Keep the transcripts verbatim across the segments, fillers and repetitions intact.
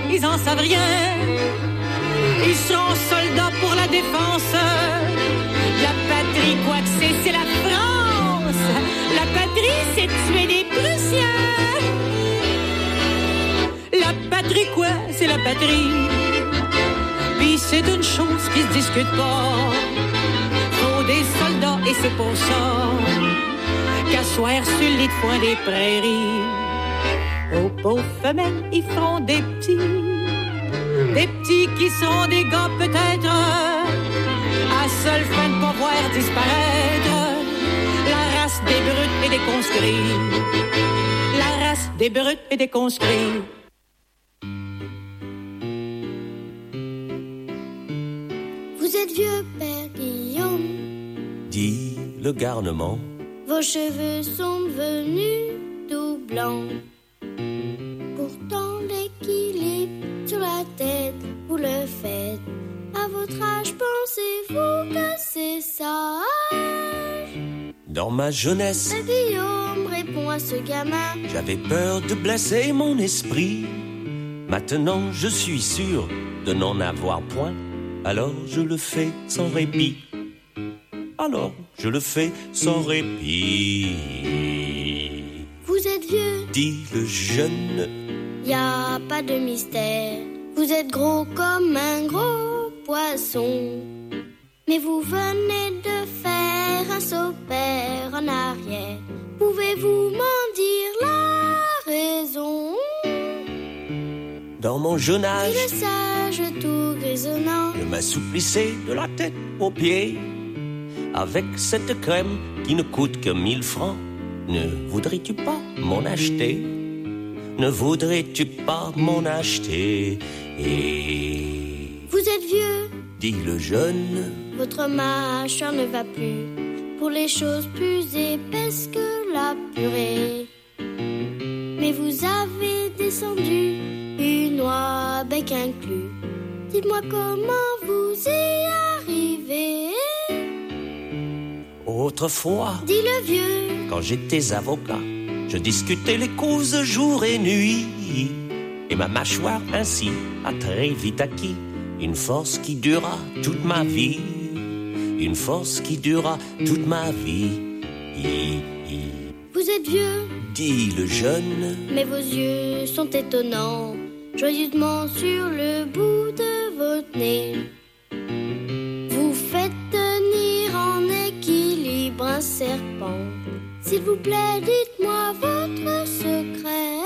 ils en savent rien. Ils seront soldats pour la défense. La patrie, quoi que c'est, c'est la France. La patrie, c'est tuer des Prussiens. La patrie, quoi, c'est la patrie. Puis c'est une chose qui se discute pas. Faut des soldats et c'est pour ça qu'asseoir sur le lit de foin des prairies, aux pauvres femelles, ils feront des petits. Des petits qui seront des gars peut-être, à seule fin de pas voir disparaître la race des brutes et des conscrits. La race des brutes et des conscrits. Vous êtes vieux, Père Guillaume, dit le garnement. Vos cheveux sont devenus tout blancs. Pourtant l'équilibre sur la tête, vous le faites. À votre âge, pensez-vous que c'est sage? Dans ma jeunesse, Père Guillaume répond à ce gamin, j'avais peur de blesser mon esprit. Maintenant je suis sûr de n'en avoir point. Alors je le fais sans répit. Alors je le fais sans répit. Vous êtes vieux, dit le jeune, y a pas de mystère. Vous êtes gros comme un gros poisson. Mais vous venez de faire un saut père en arrière. Pouvez-vous m'en dire la raison? Dans mon jeune âge, dit le sage tout grisonnant, je m'assouplissais de la tête aux pieds avec cette crème qui ne coûte que mille francs. Ne voudrais-tu pas m'en acheter? Ne voudrais-tu pas m'en acheter? Et vous êtes vieux, dit le jeune, votre mâchoire ne va plus pour les choses plus épaisses que la purée. Mais vous avez descendu une oie bec inclus. Dites-moi comment vous y arrivez. Autrefois, dit le vieux, quand j'étais avocat, je discutais les causes jour et nuit. Et ma mâchoire ainsi a très vite acquis une force qui durera toute ma vie. Une force qui durera toute ma vie. Vous êtes vieux, dit le jeune, mais vos yeux sont étonnants, joyeusement sur le bout de votre nez. Vous faites tenir en équilibre un serpent. S'il vous plaît, dites-moi votre secret.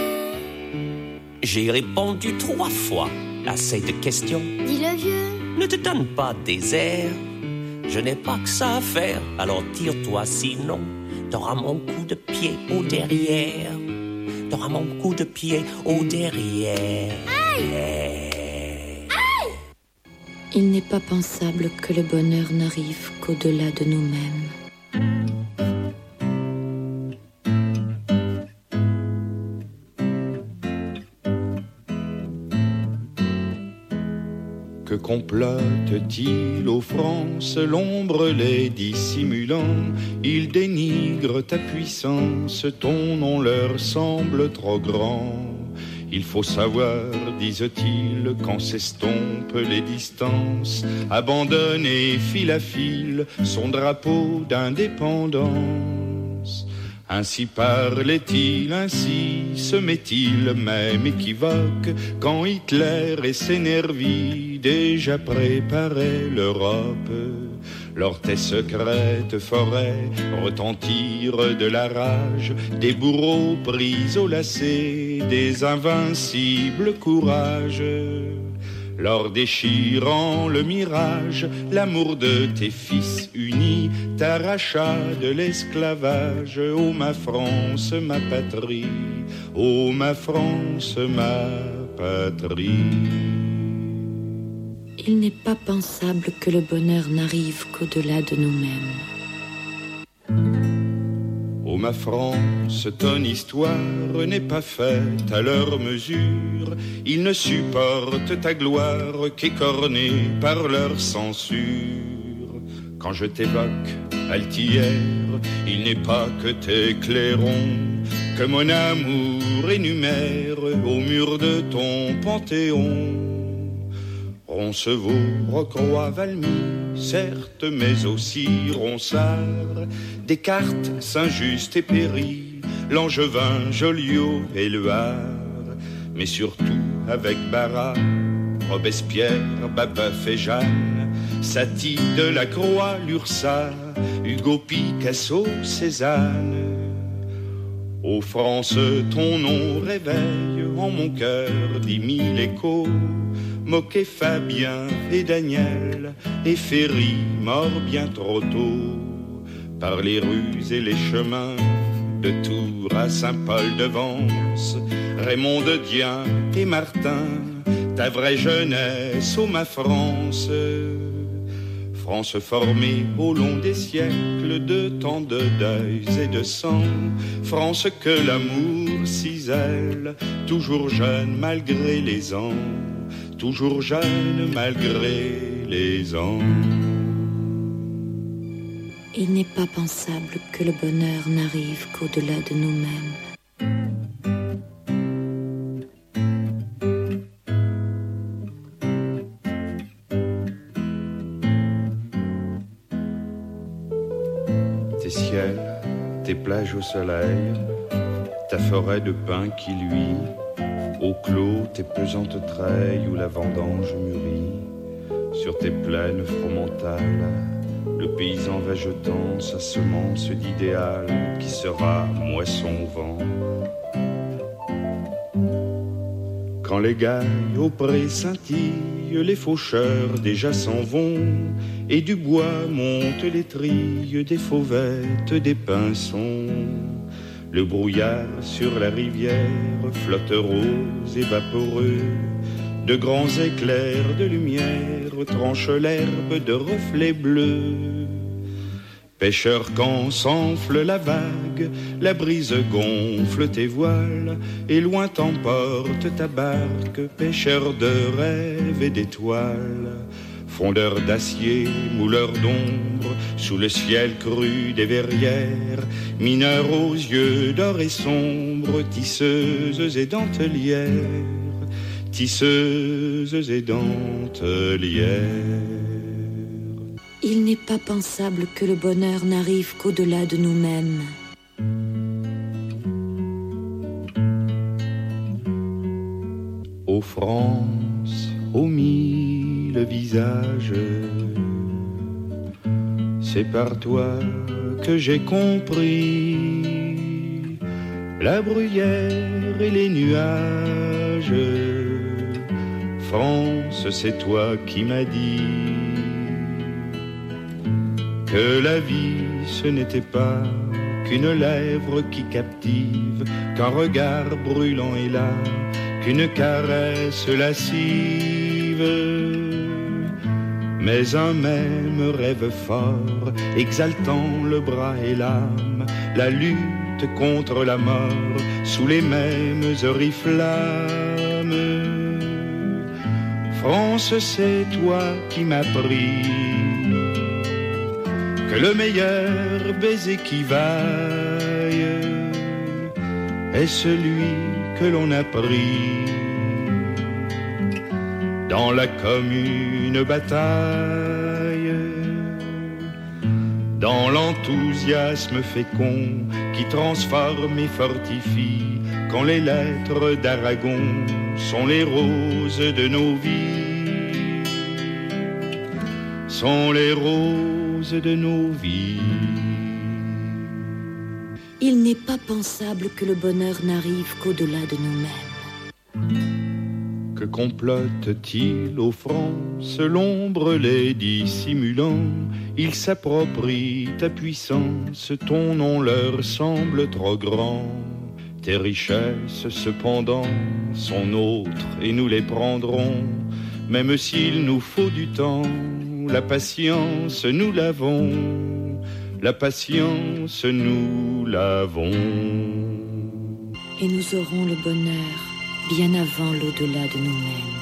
J'ai répondu trois fois à cette question. Dit le vieux, ne te donne pas des airs. Je n'ai pas que ça à faire, alors tire-toi, sinon t'auras mon coup de pied au derrière. T'auras mon coup de pied au derrière. Aïe! Aïe! Il n'est pas pensable que le bonheur n'arrive qu'au-delà de nous-mêmes. Que complote-t-il aux France, l'ombre les dissimulant? Ils dénigrent ta puissance, ton nom leur semble trop grand. Il faut savoir, disent-ils, quand s'estompent les distances, abandonner fil à fil son drapeau d'indépendance. Ainsi parlait-il, ainsi se met-il même équivoque, quand Hitler et ses nervis déjà préparaient l'Europe. Lors tes secrètes forêts retentirent de la rage, des bourreaux pris au lacet, des invincibles courages. Lors déchirant le mirage, l'amour de tes fils unis t'arracha de l'esclavage. Ô ma France, ma patrie, ô ma France, ma patrie. Il n'est pas pensable que le bonheur n'arrive qu'au-delà de nous-mêmes. Ô ma France, ton histoire n'est pas faite à leur mesure. Ils ne supportent ta gloire qu'écornée par leur censure. Quand je t'évoque, altière, il n'est pas que tes clairons que mon amour énumère au mur de ton panthéon. Roncevaux, Rocroi, Valmy, certes, mais aussi Ronsard, Descartes, Saint-Just et Péry, Langevin, Joliot et Le Havre, mais surtout avec Barras, Robespierre, Babeuf et Jeanne, Satie, Delacroix, Lursa, Hugo, Picasso, Cézanne. Ô France, ton nom réveille en mon cœur dix mille échos, Moquet, Fabien et Daniel, et Ferry, mort bien trop tôt, par les rues et les chemins, de Tours à Saint-Paul-de-Vence, Raymond de Dien et Martin, ta vraie jeunesse, ô ma France. France formée au long des siècles de tant de deuils et de sang, France que l'amour cisèle, toujours jeune malgré les ans, toujours jeune malgré les ans. Il n'est pas pensable que le bonheur n'arrive qu'au-delà de nous-mêmes. Tes ciels, tes plages au soleil, ta forêt de pins qui luit, au clos tes pesantes treilles où la vendange mûrit, sur tes plaines fromentales, le paysan va jetant sa semence d'idéal qui sera moisson au vent. Quand les gailles au pré scintillent, les faucheurs déjà s'en vont, et du bois montent les trilles des fauvettes, des pinsons. Le brouillard sur la rivière flotte rose et vaporeux, de grands éclairs de lumière tranchent l'herbe de reflets bleus. Pêcheur, quand s'enfle la vague, la brise gonfle tes voiles, et loin t'emporte ta barque, pêcheur de rêves et d'étoiles. Fondeur d'acier, mouleur d'ombre, sous le ciel cru des verrières, mineur aux yeux d'or et sombre, tisseuses et dentelières, tisseuses et dentelières. Il n'est pas pensable que le bonheur n'arrive qu'au-delà de nous-mêmes. Ô France, aux mille visages, c'est par toi que j'ai compris la bruyère et les nuages. France, c'est toi qui m'as dit que la vie, ce n'était pas qu'une lèvre qui captive, qu'un regard brûlant est là, qu'une caresse lascive, mais un même rêve fort, exaltant le bras et l'âme, la lutte contre la mort, sous les mêmes oriflammes. France, c'est toi qui m'as pris que le meilleur baiser qui vaille est celui que l'on a pris dans la commune bataille, dans l'enthousiasme fécond qui transforme et fortifie, quand les lettres d'Aragon sont les roses de nos vies, sont les roses de nos vies. Il n'est pas pensable que le bonheur n'arrive qu'au-delà de nous-mêmes. Que complote-t-il aux France, l'ombre les dissimulant? Ils s'approprient ta puissance, ton nom leur semble trop grand. Tes richesses, cependant, sont nôtres et nous les prendrons, même s'il nous faut du temps. La patience, nous l'avons, la patience, nous l'avons. Et nous aurons le bonheur bien avant l'au-delà de nous-mêmes.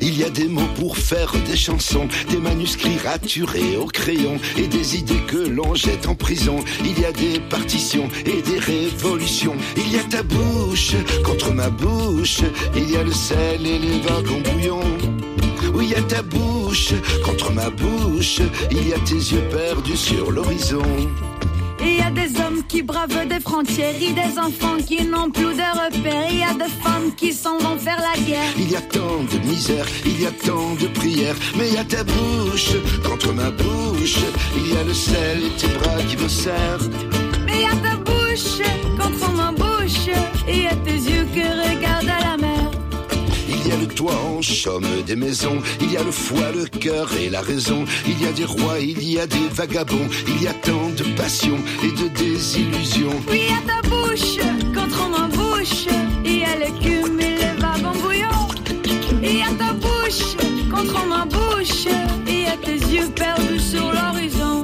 Il y a des mots pour faire des chansons, des manuscrits raturés au crayon et des idées que l'on jette en prison. Il y a des partitions et des révolutions. Il y a ta bouche contre ma bouche. Il y a le sel et les wagons bouillons. Oui, il y a ta bouche contre ma bouche. Il y a tes yeux perdus sur l'horizon. Il y a des hommes qui bravent des frontières, il y a des enfants qui n'ont plus de repères, il y a des femmes qui s'en vont faire la guerre. Il y a tant de misère, il y a tant de prières, mais il y a ta bouche contre ma bouche. Il y a le sel et tes bras qui me serrent. Mais il y a ta bouche contre ma bouche, et il y a tes yeux qui regardent à la mer. Il y a le toit en chaume des maisons, il y a le foie, le cœur et la raison. Il y a des rois, il y a des vagabonds, il y a tant de passion et de désillusions. Oui, il y a ta bouche contre ma bouche, il y a l'écume et les wagons bouillants. Il y a ta bouche contre ma bouche, il y a tes yeux perdus sur l'horizon.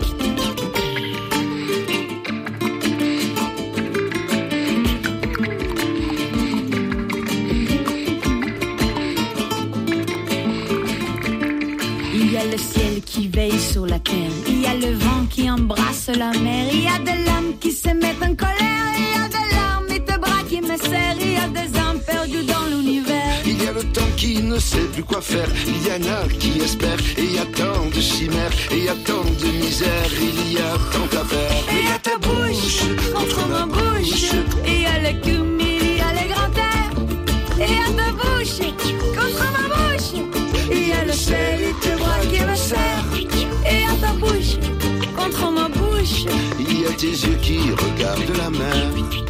Il y a le ciel qui veille sur la terre, il y a le vent qui embrasse la mer, il y a des lames qui se mettent en colère, il y a des larmes et des bras qui me serrent, il y a des âmes perdues dans l'univers. Il y a le temps qui ne sait plus quoi faire, il y en a qui espèrent, et il y a tant de chimères, et il y a tant de misère, il y a tant à faire. Et il y a ta bouche contre ma bouche, et il y a l'écume, il y a les grands airs, et il y a ta bouche contre ma bouche, il y a le sel et tes bras qui me serrent, et il y a ta bouche contre ma bouche, il y a tes yeux qui regardent la mer.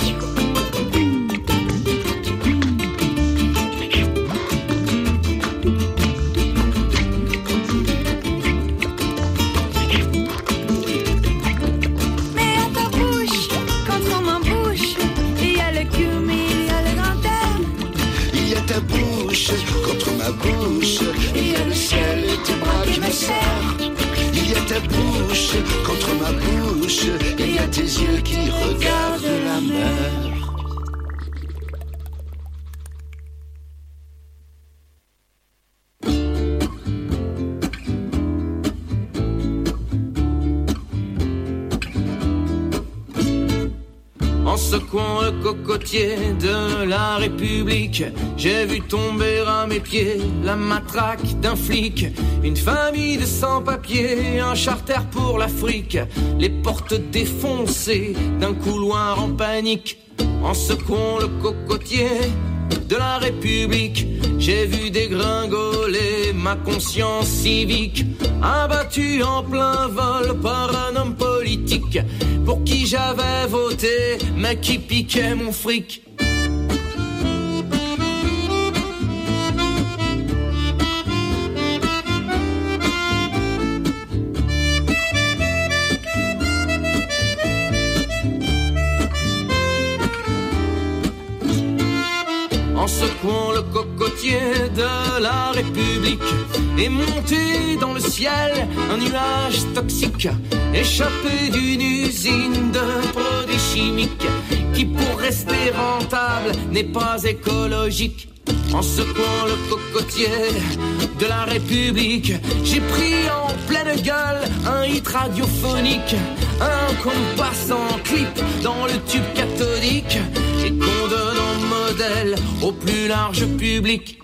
Contre ma bouche, il y a le ciel et tes bras qui me serrent. Il y a ta bouche contre ma bouche, il y a tes yeux qui regardent la mer. En secouant le cocotier de la République, j'ai vu tomber à mes pieds la matraque d'un flic. Une famille de sans-papiers, un charter pour l'Afrique, les portes défoncées d'un couloir en panique. En secouant le cocotier de la République, j'ai vu dégringoler ma conscience civique, abattue en plein vol par un homme politique pour qui j'avais voté, mais qui piquait mon fric. En secouant le cocotier de la République, est monté dans le ciel un nuage toxique, échappé d'une usine de produits chimiques, qui pour rester rentable n'est pas écologique. En secouant le cocotier de la République, j'ai pris en pleine gueule un hit radiophonique, un compas en clip dans le tube cathodique, et qu'on donne en modèle au plus large public.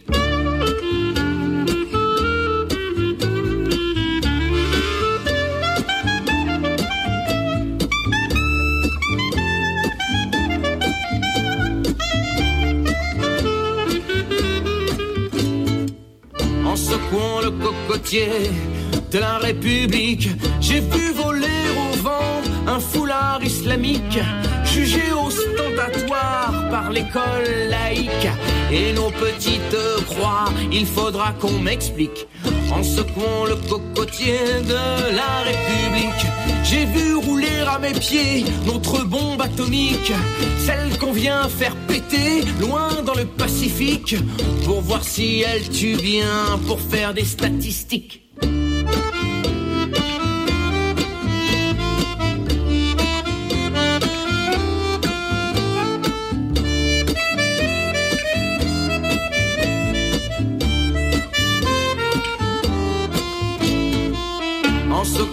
En secouant le cocotier de la République, j'ai vu voler au vent un foulard islamique, jugé ostentatoire par l'école laïque. Et nos petites croix, il faudra qu'on m'explique. En secouant le cocotier de la République, j'ai vu rouler à mes pieds notre bombe atomique, celle qu'on vient faire péter loin dans le Pacifique, pour voir si elle tue bien, pour faire des statistiques.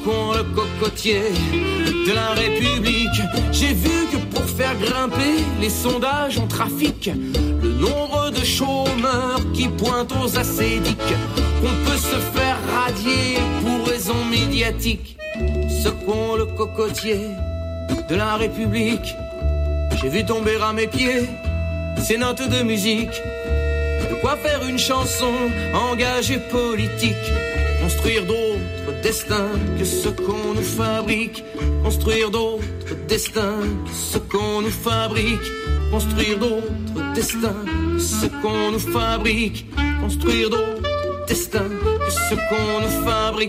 secouant le cocotier de la République. J'ai vu que pour faire grimper les sondages en trafic, le nombre de chômeurs qui pointent aux acédiques, qu'on peut se faire radier pour raison médiatique. Secouant le cocotier de la République, j'ai vu tomber à mes pieds ces notes de musique. De quoi faire une chanson engagée politique, construire d'autres destins que ceux qu'on nous fabrique, construire d'autres destins que ceux qu'on nous fabrique, construire d'autres destins que ceux qu'on nous fabrique, construire d'autres destins que ceux qu'on nous fabrique.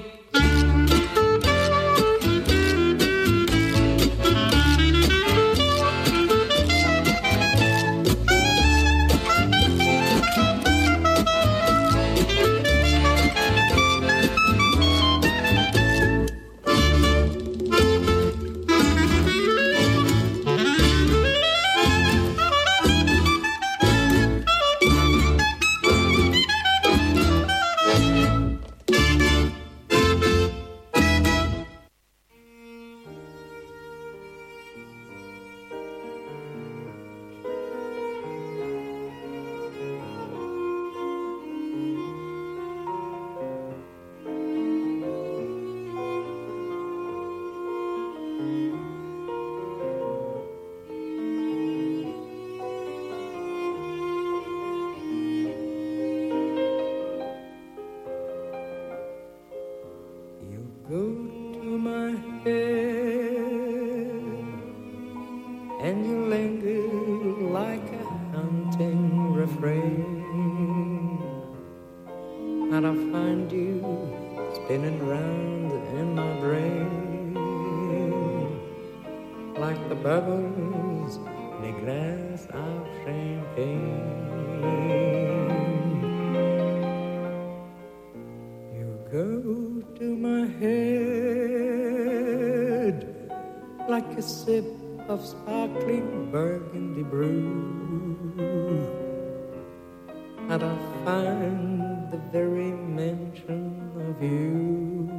Of sparkling burgundy brew, and I find the very mention of you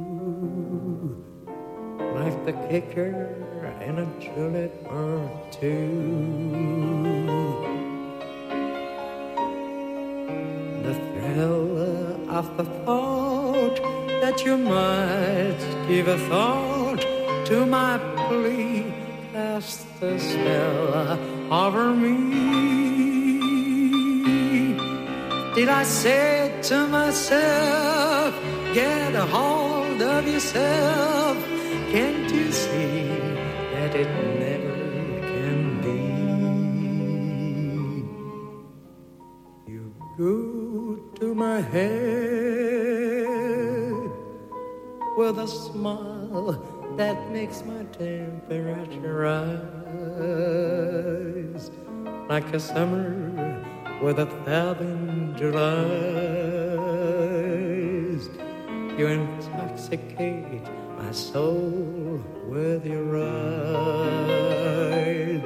like the kicker in a julep or two. The thrill of the thought that you might give a thought to my plea cast a spell over me. Did I say to myself, get a hold of yourself? Can't you see that it never can be? You go to my head with a smile that makes my temperature rise like a summer with a thousand Julys. You intoxicate my soul with your eyes.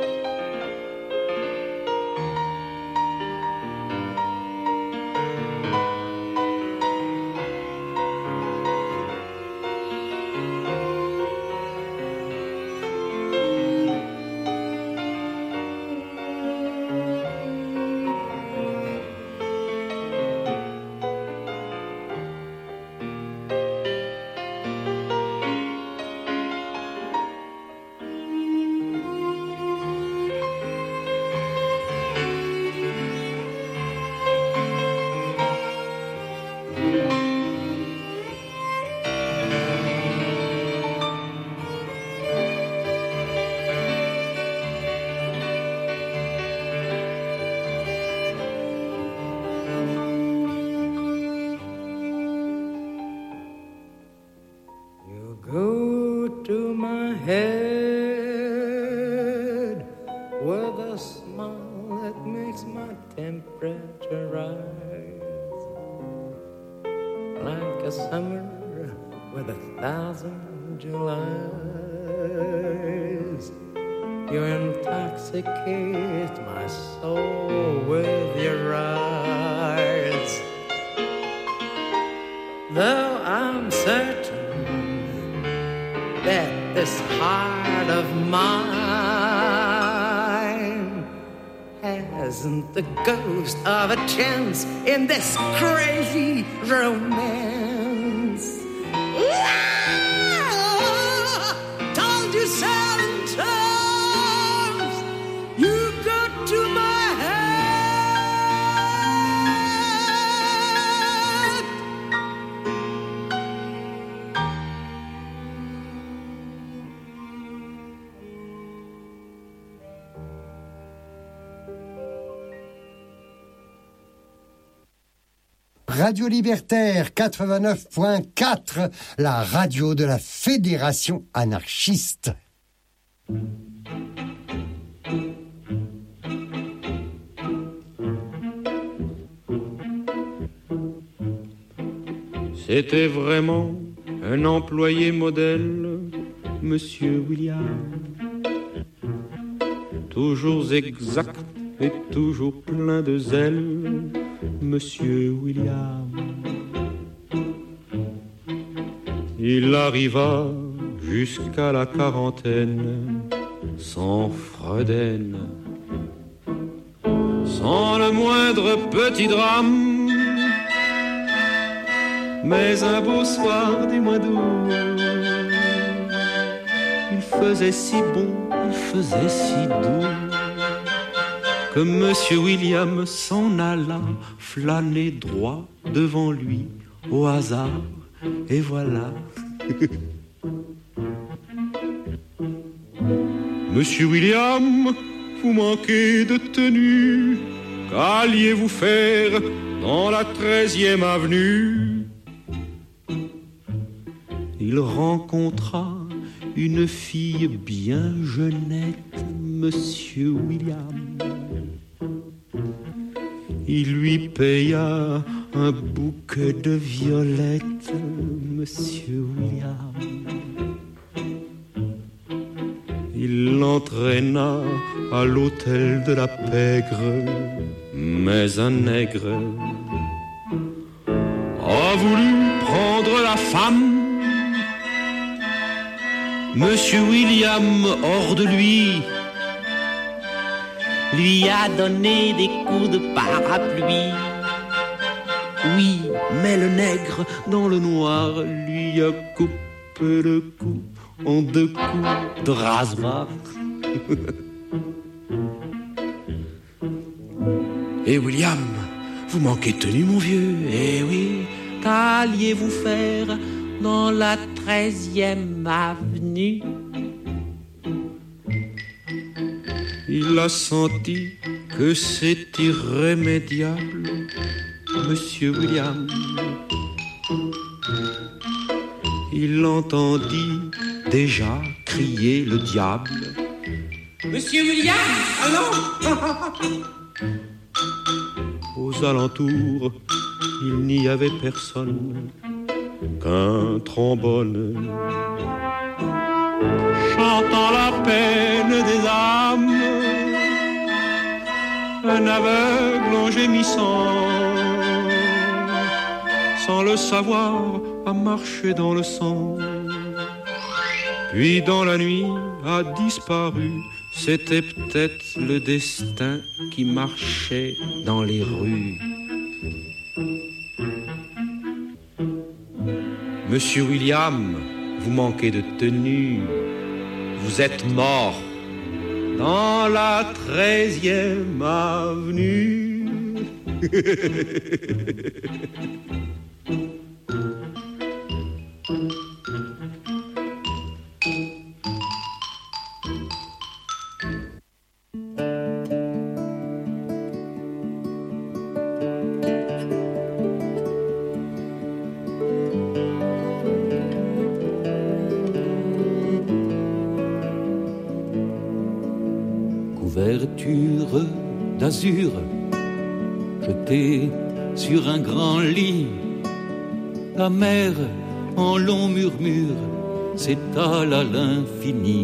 Head with a smile that makes my temperature rise like a summer with a thousand Julys. You intoxicate my soul with your eyes. Though I'm certain this heart of mine hasn't the ghost of a chance in this crazy romance. Ah, told you seven times, you got to my head. Radio Libertaire quatre-vingt-neuf point quatre, la radio de la Fédération anarchiste. C'était vraiment un employé modèle, Monsieur William. Toujours exact et toujours plein de zèle, Monsieur William. Il arriva jusqu'à la quarantaine sans Freuden, sans le moindre petit drame. Mais un beau soir du mois d'août, il faisait si bon, il faisait si doux, que Monsieur William s'en alla flâner droit devant lui au hasard, et voilà. Monsieur William, vous manquez de tenue, qu'alliez-vous faire dans la treizième avenue? Il rencontra une fille bien jeunette, Monsieur William. Il lui paya un bouquet de violettes, Monsieur William. Il l'entraîna à l'hôtel de la pègre, mais un nègre a voulu prendre la femme. Monsieur William, hors de lui, lui a donné des coups de parapluie. Oui, mais le nègre, dans le noir, lui a coupé le cou en deux coups de rasoir. Et William, vous manquez de tenue, mon vieux. Eh oui, qu'alliez-vous faire dans la treizième avenue? Il a senti que c'est irrémédiable, Monsieur William. Il entendit déjà crier le diable. Monsieur William, allons! Aux alentours, il n'y avait personne qu'un trombone chantant la peine des âmes, un aveugle en gémissant, sans le savoir, a marché dans le sang, puis dans la nuit a disparu. C'était peut-être le destin qui marchait dans les rues. Monsieur William, vous manquez de tenue. Vous êtes mort dans la treizième avenue. Couverture d'azur, jetée sur un grand lit, la mer en long murmure s'étale à l'infini.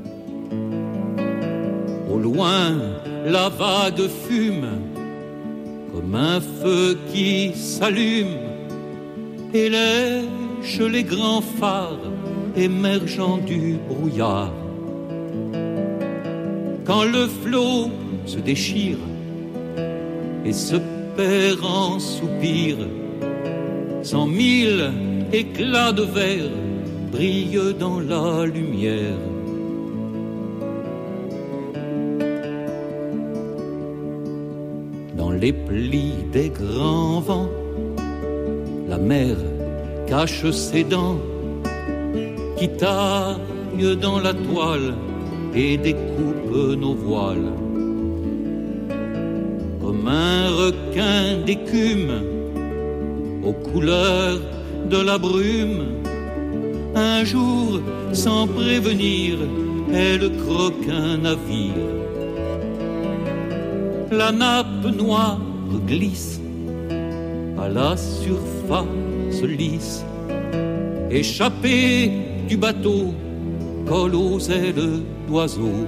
Au loin, la vague fume comme un feu qui s'allume et lèche les grands phares émergeant du brouillard. Quand le flot se déchire et se perd en soupirs, cent mille éclats de verre brillent dans la lumière. Dans les plis des grands vents, la mer cache ses dents qui taillent dans la toile et découpent nos voiles. Comme un requin d'écume aux couleurs de la brume, un jour, sans prévenir, elle croque un navire. La nappe noire glisse à la surface lisse, échappée du bateau, colle aux ailes d'oiseaux.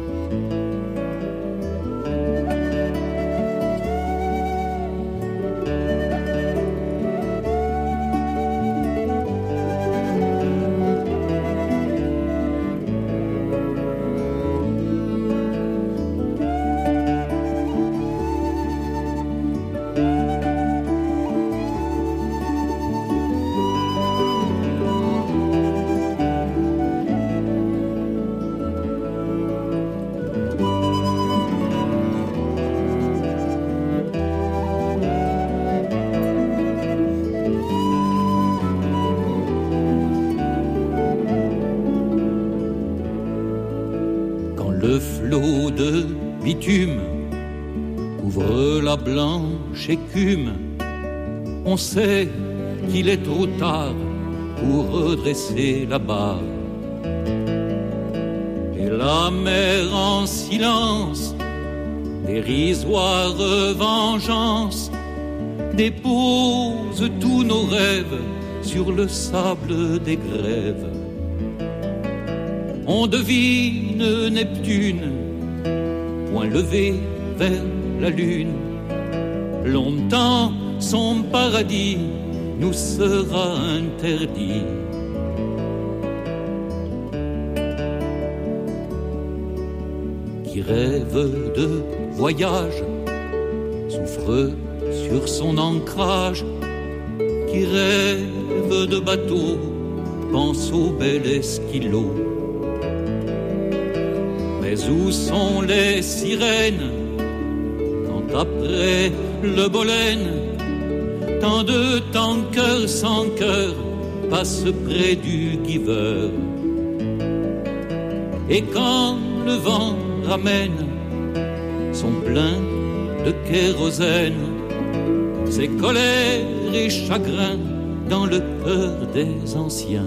Le flot de bitume couvre la blanche écume. On sait qu'il est trop tard pour redresser la barre. Et la mer en silence, dérisoire vengeance, dépose tous nos rêves sur le sable des grèves. On devine Neptune, point levé vers la lune. Longtemps son paradis nous sera interdit. Qui rêve de voyage souffre sur son ancrage. Qui rêve de bateau pense au bel Esquilot. Mais où sont les sirènes quand après le Bolène tant de tankers sans cœur passent près du Giver? Et quand le vent ramène son plein de kérosène, ses colères et chagrins dans le cœur des anciens.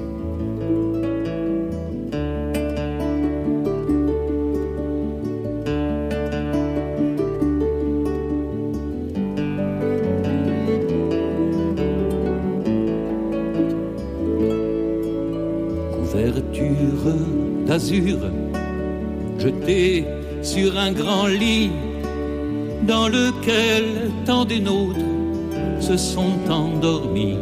Couverture d'azur jetée sur un grand lit dans lequel tant des nôtres se sont endormis.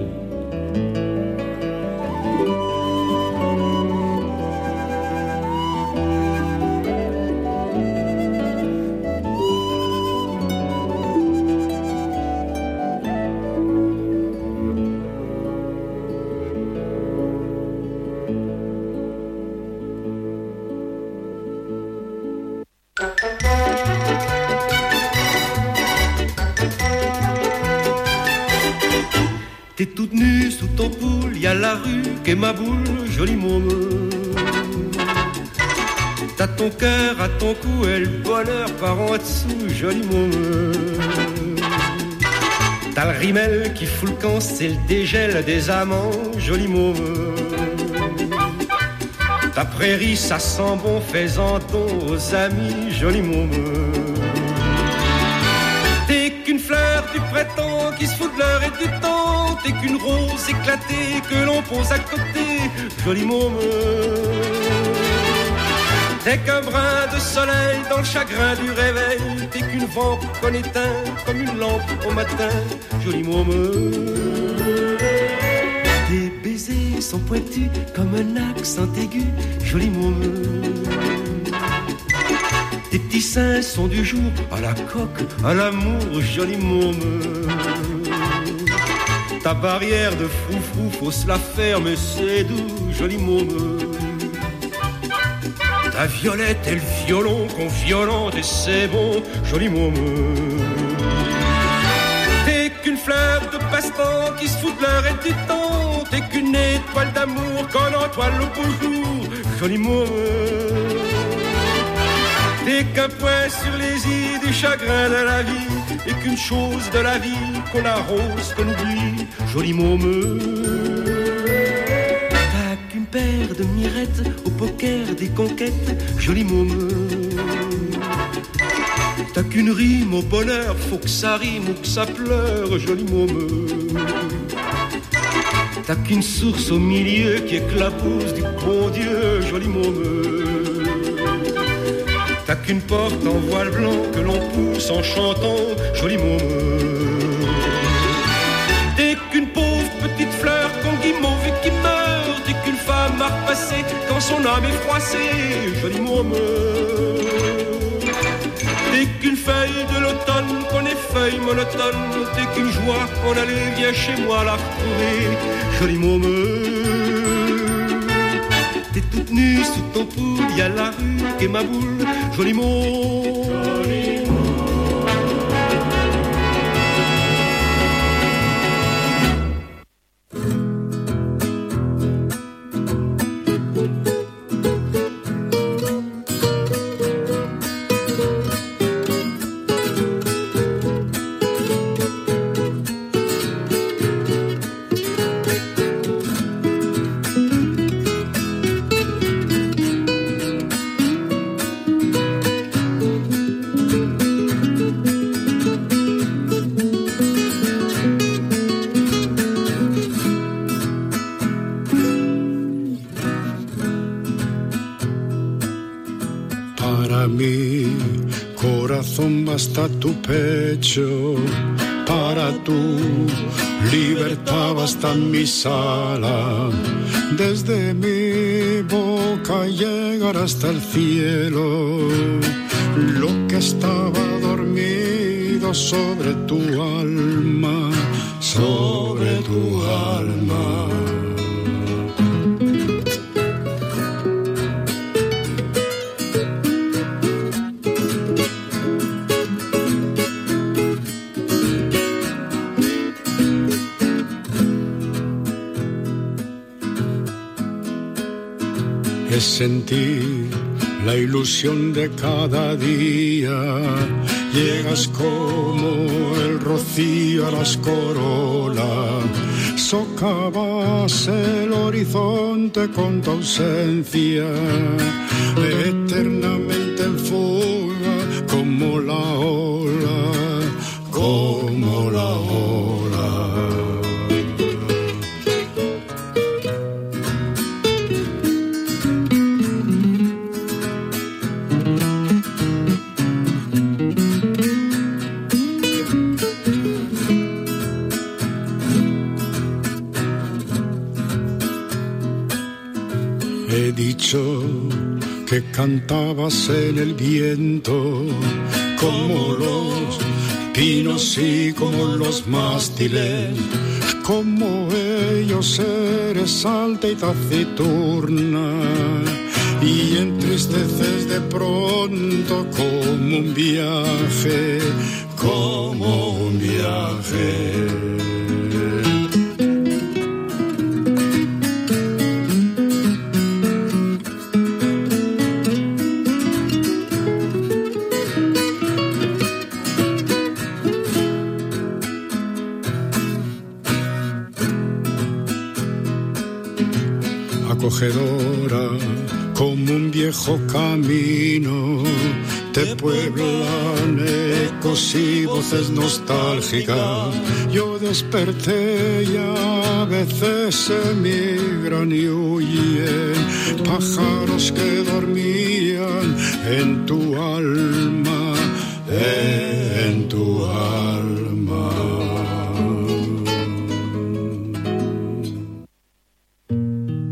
T'es toute nue sous ton poule, y a la rue qu'est ma boule, jolie môme. T'as ton cœur à ton cou et le bonheur par en dessous, jolie môme. T'as le rimel qui fout le camp, c'est le dégel des amants, jolie môme. Ta prairie, ça sent bon, fais-en don aux amis, jolie môme. T'es qu'une fleur du printemps qui se fout de l'heure et du temps. T'es qu'une rose éclatée que l'on pose à côté, jolie môme. T'es qu'un brin de soleil dans le chagrin du réveil. T'es qu'une vente qu'on éteint comme une lampe au matin, jolie môme. Tes baisers sont pointu comme un accent aigu, joli môme. Tes petits seins sont du jour, à la coque, à l'amour, joli môme. Ta barrière de froufrou, faut se la faire, mais c'est doux, joli môme. Ta violette et le violon qu'on violente et c'est bon, joli môme. T'es qu'une fleur de passe-temps qui se fout de l'heure et du temps. T'es qu'une étoile d'amour qu'on entoile au beau jour, joli môme. T'es qu'un point sur les îles du chagrin de la vie, et qu'une chose de la vie qu'on arrose, qu'on oublie, joli môme. T'as qu'une paire de mirettes au poker des conquêtes, joli môme. T'as qu'une rime au bonheur, faut que ça rime ou que ça pleure, joli môme. T'as qu'une source au milieu qui éclabousse du bon Dieu, joli môme. T'as qu'une porte en voile blanc que l'on pousse en chantant, joli môme. T'es qu'une pauvre petite fleur qu'on guimauve et qui meurt. T'es qu'une femme à repasser quand son âme est froissée, joli môme. T'es qu'une feuille de l'automne qu'on effeuille monotone. T'es qu'une joie qu'on allait, viens chez moi la retrouver, joli môme. T'es toute nue sous ton poule, y'a la rue qui est ma boule, joli môme. Joli môme. Hasta tu pecho, para tu libertad basta mi sala, desde mi boca llegar hasta el cielo, lo que estaba dormido sobre tu alma, sobre tu alma. Sentí la ilusión de cada día, llegas como el rocío a las corolas, socavas el horizonte con tu ausencia, eternamente en fuga como la ola, como la ola. Que cantabas en el viento como los pinos y como los mástiles, como ellos eres alta y taciturna y entristeces de pronto como un viaje, como un viaje. Acogedora como un viejo camino, te pueblan ecos y voces nostálgicas. Yo desperté y a veces emigran y huyen pájaros que dormían en tu alma, en tu alma.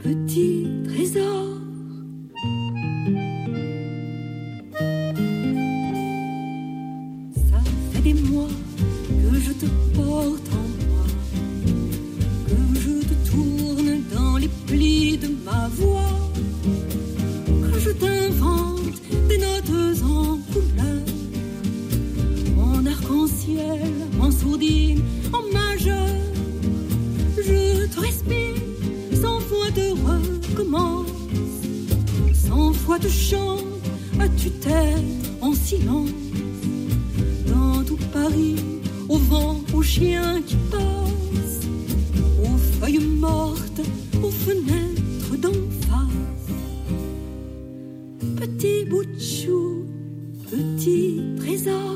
petit trésor. Ça fait des mois que je te porte en moi, que je te tourne dans les plis de ma voix, que je t'invente des notes en couleur, en arc-en-ciel, en sourdine, en majeur. Je te respire, cent fois te recommence, cent fois te chante à tue-tête en silence. Dans tout Paris, au vent, aux chiens qui passent, aux feuilles mortes, aux fenêtres d'en face. Petit bout de chou, petit trésor.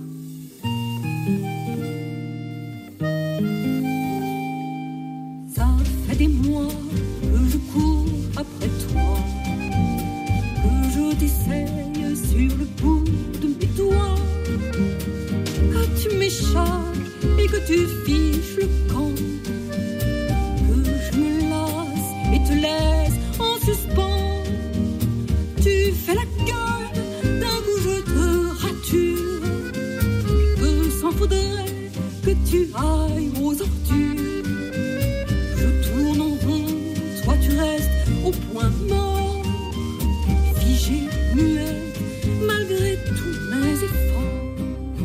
Ça fait des mois que je cours après toi, que je t'essaye sur le bout de mes doigts, que tu m'échappes et que tu fiches le camp, que je me lasse et te laisse en suspens. Tu fais la gueule, d'un coup je te rature, que s'en faudrait que tu ailles aux ordures. Je tourne en rond, toi tu restes au point mort, figé, muet, malgré tous mes efforts.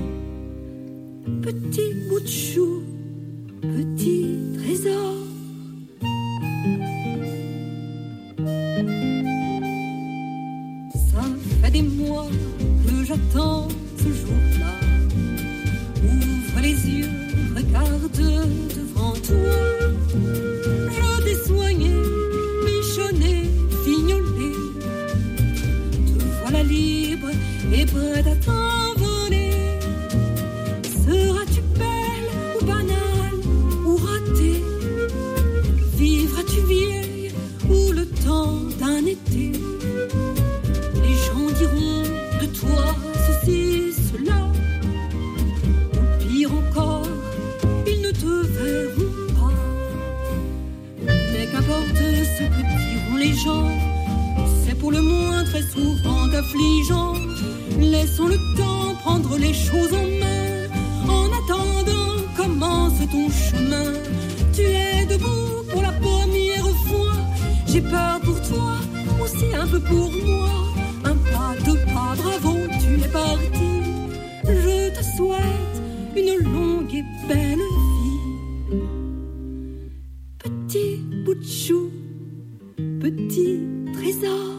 Petit bout de chou, petit trésor. Ça fait des mois que j'attends ce jour-là. Ouvre les yeux, regarde devant toi. Je t'ai soigné, bichonné, fignolé. Te voilà libre et prête à t'envoler. Seras-tu belle ou banale ou ratée? Vivras-tu vieille ou le temps d'un été? Les gens diront de toi ceci, cela. Ou pire encore, ils ne te verront pas. Mais qu'importe ce que diront les gens, c'est pour le moins très souvent affligeant. Laissons le temps prendre les choses en main. En attendant, commence ton chemin. Tu es debout pour la première fois. J'ai peur pour toi, aussi un peu pour moi. Un pas, deux pas, bravo, tu es parti. Je te souhaite une longue et belle vie. Petit bout de chou, petit trésor.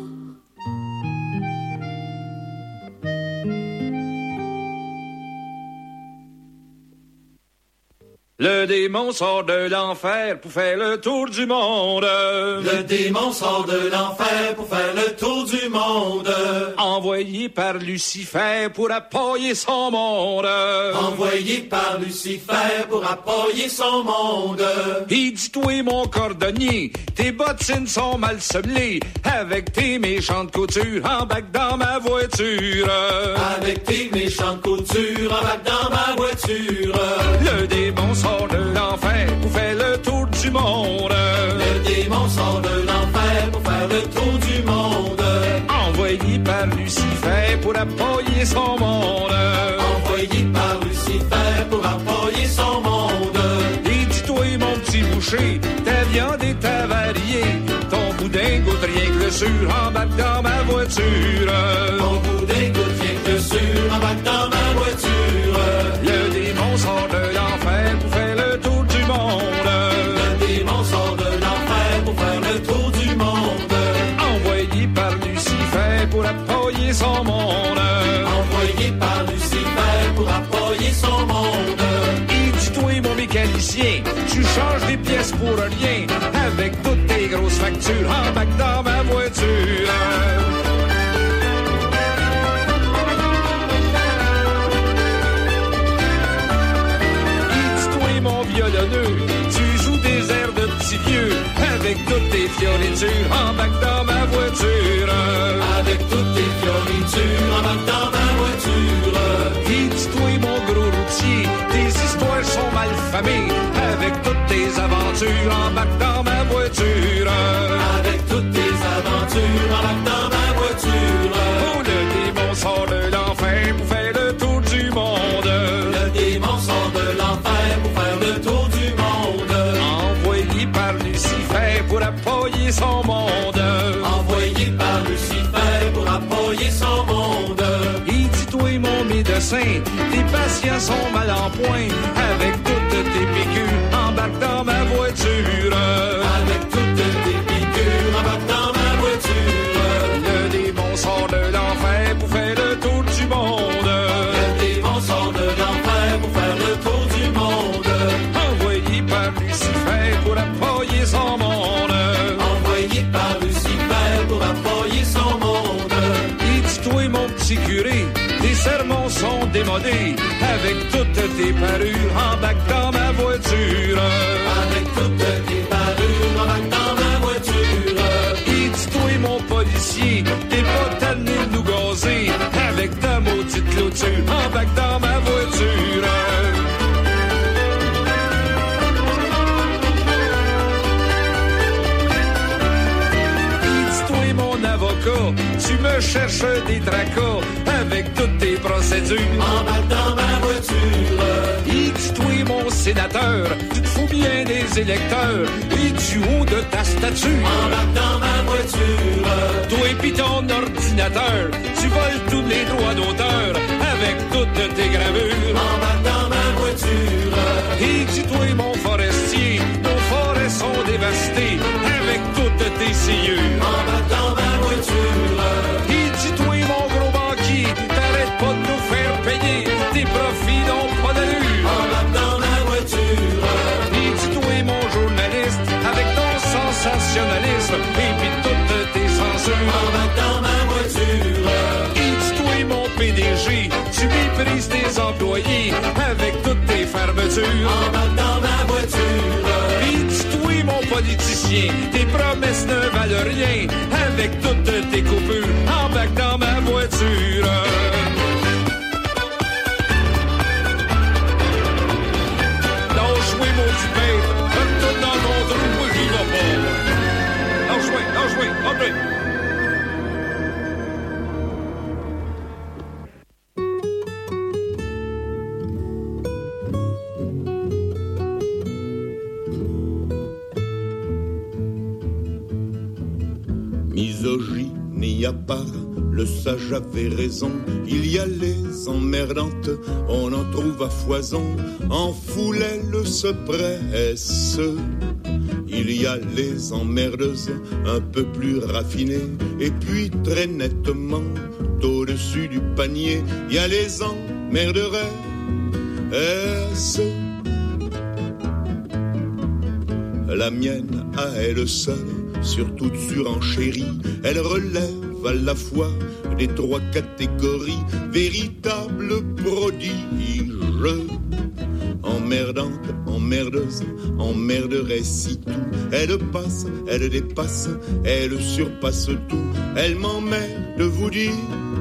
Le démon sort de l'enfer pour faire le tour du monde. Le démon sort de l'enfer pour faire le tour du monde. Envoyé par Lucifer pour appuyer son monde. Envoyé par Lucifer pour appuyer son monde. Il dit, toi mon cordonnier, tes bottines sont mal semblées. Avec tes méchantes coutures, embarque dans ma voiture. Avec tes méchantes coutures, embarque dans ma voiture. Le démon sort de l'enfer pour faire le tour du monde. Le démon sort de l'enfer pour faire le tour du monde. Envoyé par Lucifer pour appuyer son monde. Envoyé par Lucifer pour appuyer son monde. Et dis-toi mon petit boucher, ta viande est avariée. Ton boudin goûte rien que le sur, embarque dans ma voiture. Ton boudin goûte rien que le sur, embarque dans ma voiture. Le démon sort de l'enfer pour faire le tour du monde. Le démon sort de l'enfer pour faire le tour du monde. Envoyé par Lucifer pour appuyer son monde. Envoyé par Lucifer pour appuyer son monde. Et dis-toi mon mécanicien, tu changes des pièces pour rien. Avec toutes tes grosses factures, embarque dans ma voiture. Violonneux, tu joues des airs de petits vieux. Avec toutes tes fioritures, embarque dans ma voiture. Avec toutes tes fioritures, embarque dans ma voiture. Et dis-toi mon gros routier, tes histoires sont mal famées. Avec toutes tes aventures, embarque dans ma voiture. Avec son monde. Envoyé par Lucifer pour appuyer son monde. Il dit toi mon médecin, tes patients sont mal en point. Avec toutes tes piqûres, embarque dans ma voiture. Avec toutes tes piqûres, embarque dans ma voiture. Le démon sort de l'enfer pour faire le tour du monde. Le démon sort de l'enfer pour faire le tour du monde. Envoyé par Lucifer pour appuyer son monde. Envoyé par Lucifer pour appuyer son monde. Il dit toi mon petit curé, tes sermons sont démodés. Avec toutes tes parures, embarque dans ma voiture. Avec toutes tes parures, embarque dans ma voiture. Il dit toi mon policier, t'es pas tanné de nous gazer. Avec ta maudite clôture, embarque dans ma voiture. Tu me cherches des tracas avec toutes tes procédures. Embarque dans ma voiture. Il dit toi mon sénateur, tu te fous bien des électeurs et du haut de ta statue. Embarque dans ma voiture. Toi pis ton ordinateur, tu voles tous les droits d'auteur avec toutes tes gravures. Embarque dans ma voiture. Il dit toi mon forestier, nos forêts sont dévastées avec toutes tes sciures. Embarque dans ma voiture. Il dit toi mon gros banquier, t'arrêtes pas de nous faire payer, tes profits n'ont pas d'allure. Embarque dans ma voiture. Il dit toi mon journaliste, avec ton sensationnalisme et puis toutes tes censures. Embarque dans ma voiture. Il dit toi mon P D G, tu méprises tes employés avec toutes tes fermetures. Embarque dans ma voiture. Il dit toi mon politicien, tes promesses ne valent rien avec toutes tes coupures. Embarque dans ma voiture. Lâche-moi mon petit père, retourne dans ton trou, moi j'y vais pas. Lâche-moi, lâche-moi, ok. Misogyne, il y a pas, le sage avait raison. Il y a les emmerdantes, on en trouve à foison. En foule, elles se pressent. Il y a les emmerdeuses, un peu plus raffinées. Et puis très nettement, au-dessus du panier, il y a les emmerderesses. La mienne, à elle seule, sur toute surenchérie, elle relève à la fois des trois catégories, véritable prodige. Emmerdante, emmerdeuse, emmerderesse si tout. Elle passe, elle dépasse, elle surpasse tout. Elle m'emmerde, vous dis-je.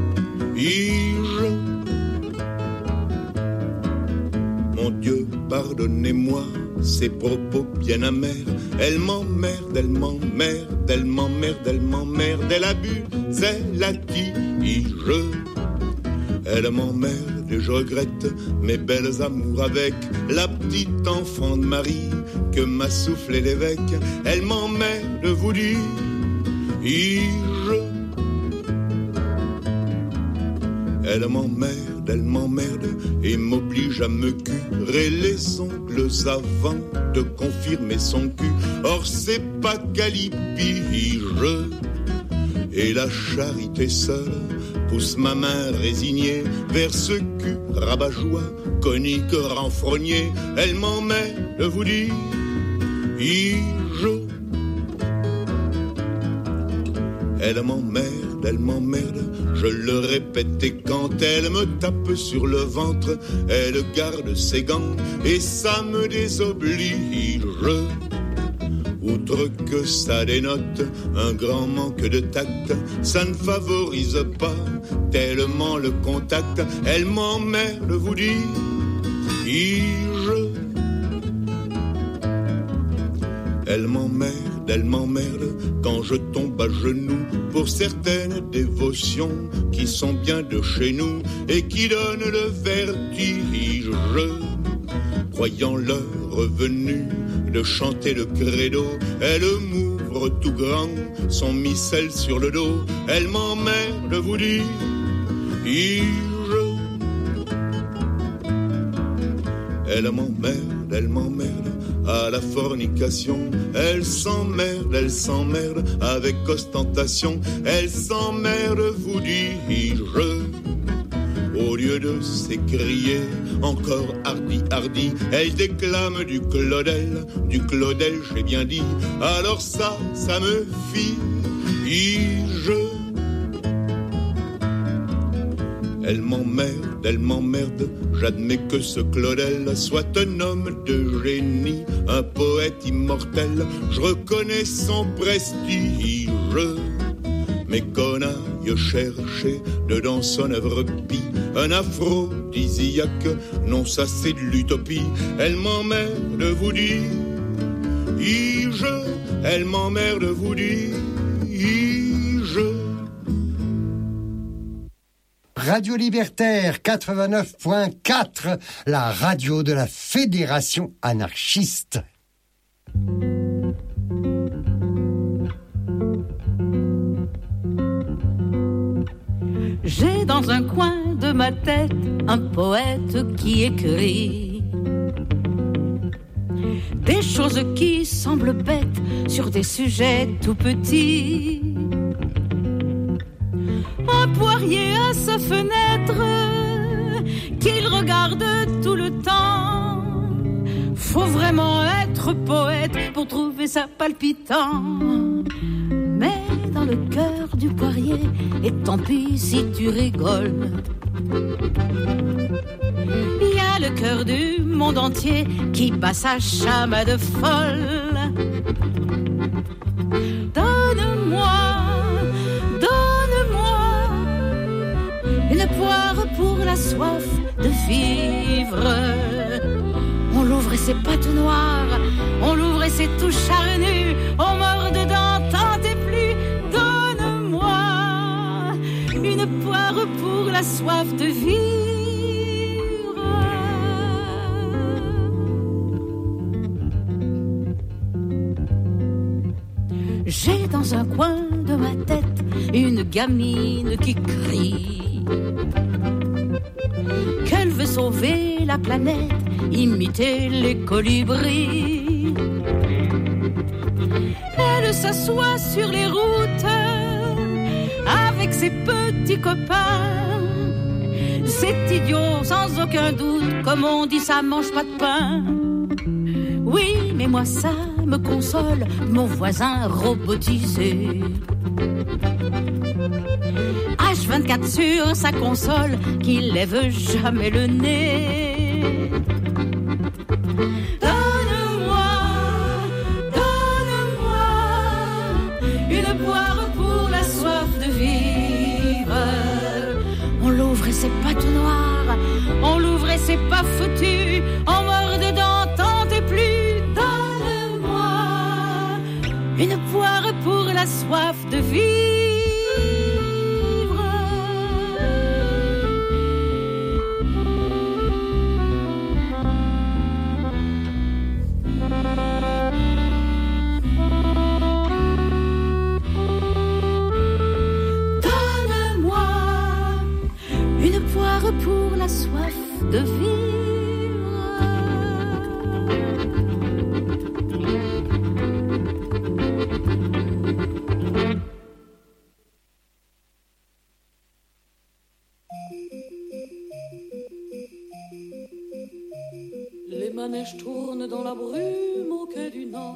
Mon Dieu, pardonnez-moi ces propos bien amers. Elle m'emmerde, elle m'emmerde, elle m'emmerde, elle m'emmerde. Elle abuse, elle attige. Elle m'emmerde et je regrette mes belles amours avec la petite enfant de Marie que m'a soufflé l'évêque. Elle m'emmerde, vous dis-je. Elle m'emmerde, elle m'emmerde et m'oblige à me curer les ongles avant de confirmer son cul. Or c'est pas calipige. Et la charité seule pousse ma main résignée vers ce cul rabat-joie, conique renfrogné. Elle m'emmerde, vous dis-je. Elle m'emmerde, elle m'emmerde, je le répète, et quand elle me tape sur le ventre, elle garde ses gants et ça me désoblige. Outre que ça dénote un grand manque de tact, ça ne favorise pas tellement le contact. Elle m'emmerde, vous dis-je. Elle m'emmerde, elle m'emmerde quand je tombe à genoux pour certaines dévotions qui sont bien de chez nous et qui donnent le vertige. Croyant l'heure revenue de chanter le credo, elle m'ouvre livre tout grand, son missel sur le dos. Elle m'emmerde, vous dis, je. Elle m'emmerde, elle m'emmerde à la fornication. Elle s'emmerde, elle s'emmerde avec ostentation. Elle s'emmerde, vous dis-je. Au lieu de s'écrier encore hardi, hardi, elle déclame du Claudel, du Claudel, j'ai bien dit. Alors ça, ça me fige. Elle m'emmerde, elle m'emmerde, j'admets que ce Claudel soit un homme de génie, un poète immortel, je reconnais son prestige. Mais qu'on aille chercher dedans son œuvre pie un aphrodisiaque, non ça c'est de l'utopie. Elle m'emmerde, vous dis, je, elle m'emmerde, vous dis, je. Radio Libertaire quatre-vingt-neuf point quatre, la radio de la Fédération anarchiste. J'ai dans un coin de ma tête un poète qui écrit des choses qui semblent bêtes sur des sujets tout petits. Un poirier à sa fenêtre qu'il regarde tout le temps. Faut vraiment être poète pour trouver ça palpitant. Mais dans le cœur du poirier, et tant pis si tu rigoles, il y a le cœur du monde entier qui bat sa chamade folle. Donne-moi, donne-moi une poire pour la soif de vivre. On l'ouvre et c'est pâte noire, on l'ouvre et c'est tout charnu, on mord dedans, tant et plus. Donne-moi une poire pour la soif de vivre. J'ai dans un coin de ma tête une gamine qui crie qu'elle veut sauver la planète, imiter les colibris. Elle s'assoit sur les routes avec ses petits copains. C'est idiot sans aucun doute, comme on dit ça mange pas de pain. Oui, mais moi ça me console, mon voisin robotisé H vingt-quatre sur sa console, qui lève jamais le nez. Donne-moi, donne-moi une poire pour la soif de vivre. On l'ouvre et c'est pas tout noir, on l'ouvre et c'est pas foutu, on mord dedans tant et plus. Donne-moi une poire pour la soif de vivre. Pour la soif de vivre. Les manèges tournent dans la brume au quai du Nord.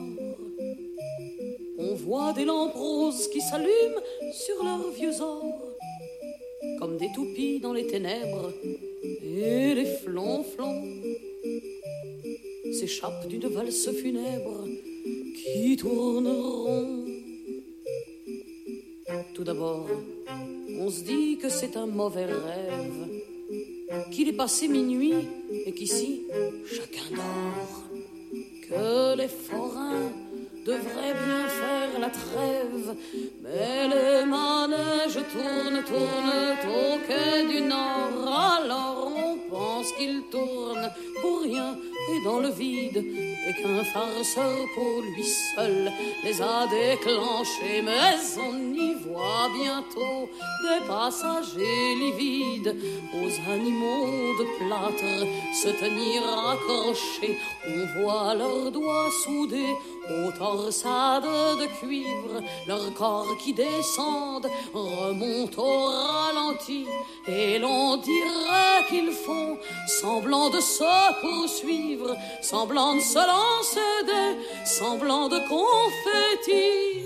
On voit des lampes roses qui s'allument sur leurs vieux ors, comme des toupies dans les ténèbres, et les flonflons s'échappent d'une valse funèbre qui tourne rond. Tout d'abord, on se dit que c'est un mauvais rêve, qu'il est passé minuit et qu'ici chacun dort, que les forains devraient bien faire la trêve, mais les manèges tournent, tournent au quai du Nord. Alors on pense qu'ils tournent pour rien, et dans le vide, et qu'un farceur pour lui seul les a déclenchés. Mais on y voit bientôt des passagers livides aux animaux de plâtre se tenir accrochés. On voit leurs doigts soudés aux torsades de cuivre, leur corps qui descendent remonte au ralenti, et l'on dirait qu'ils font semblant de se poursuivre, semblant de se lancer des semblants de confettis.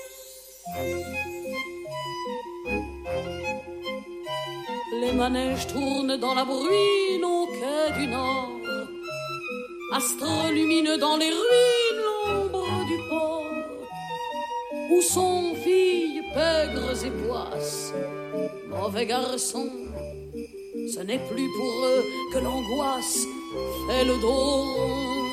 Les manèges tournent dans la bruine au quai du Nord, astres lumineux dans les ruines, l'ombre du port. Où sont filles, pègres et poisses, mauvais garçons, ce n'est plus pour eux que l'angoisse fait le dos rond.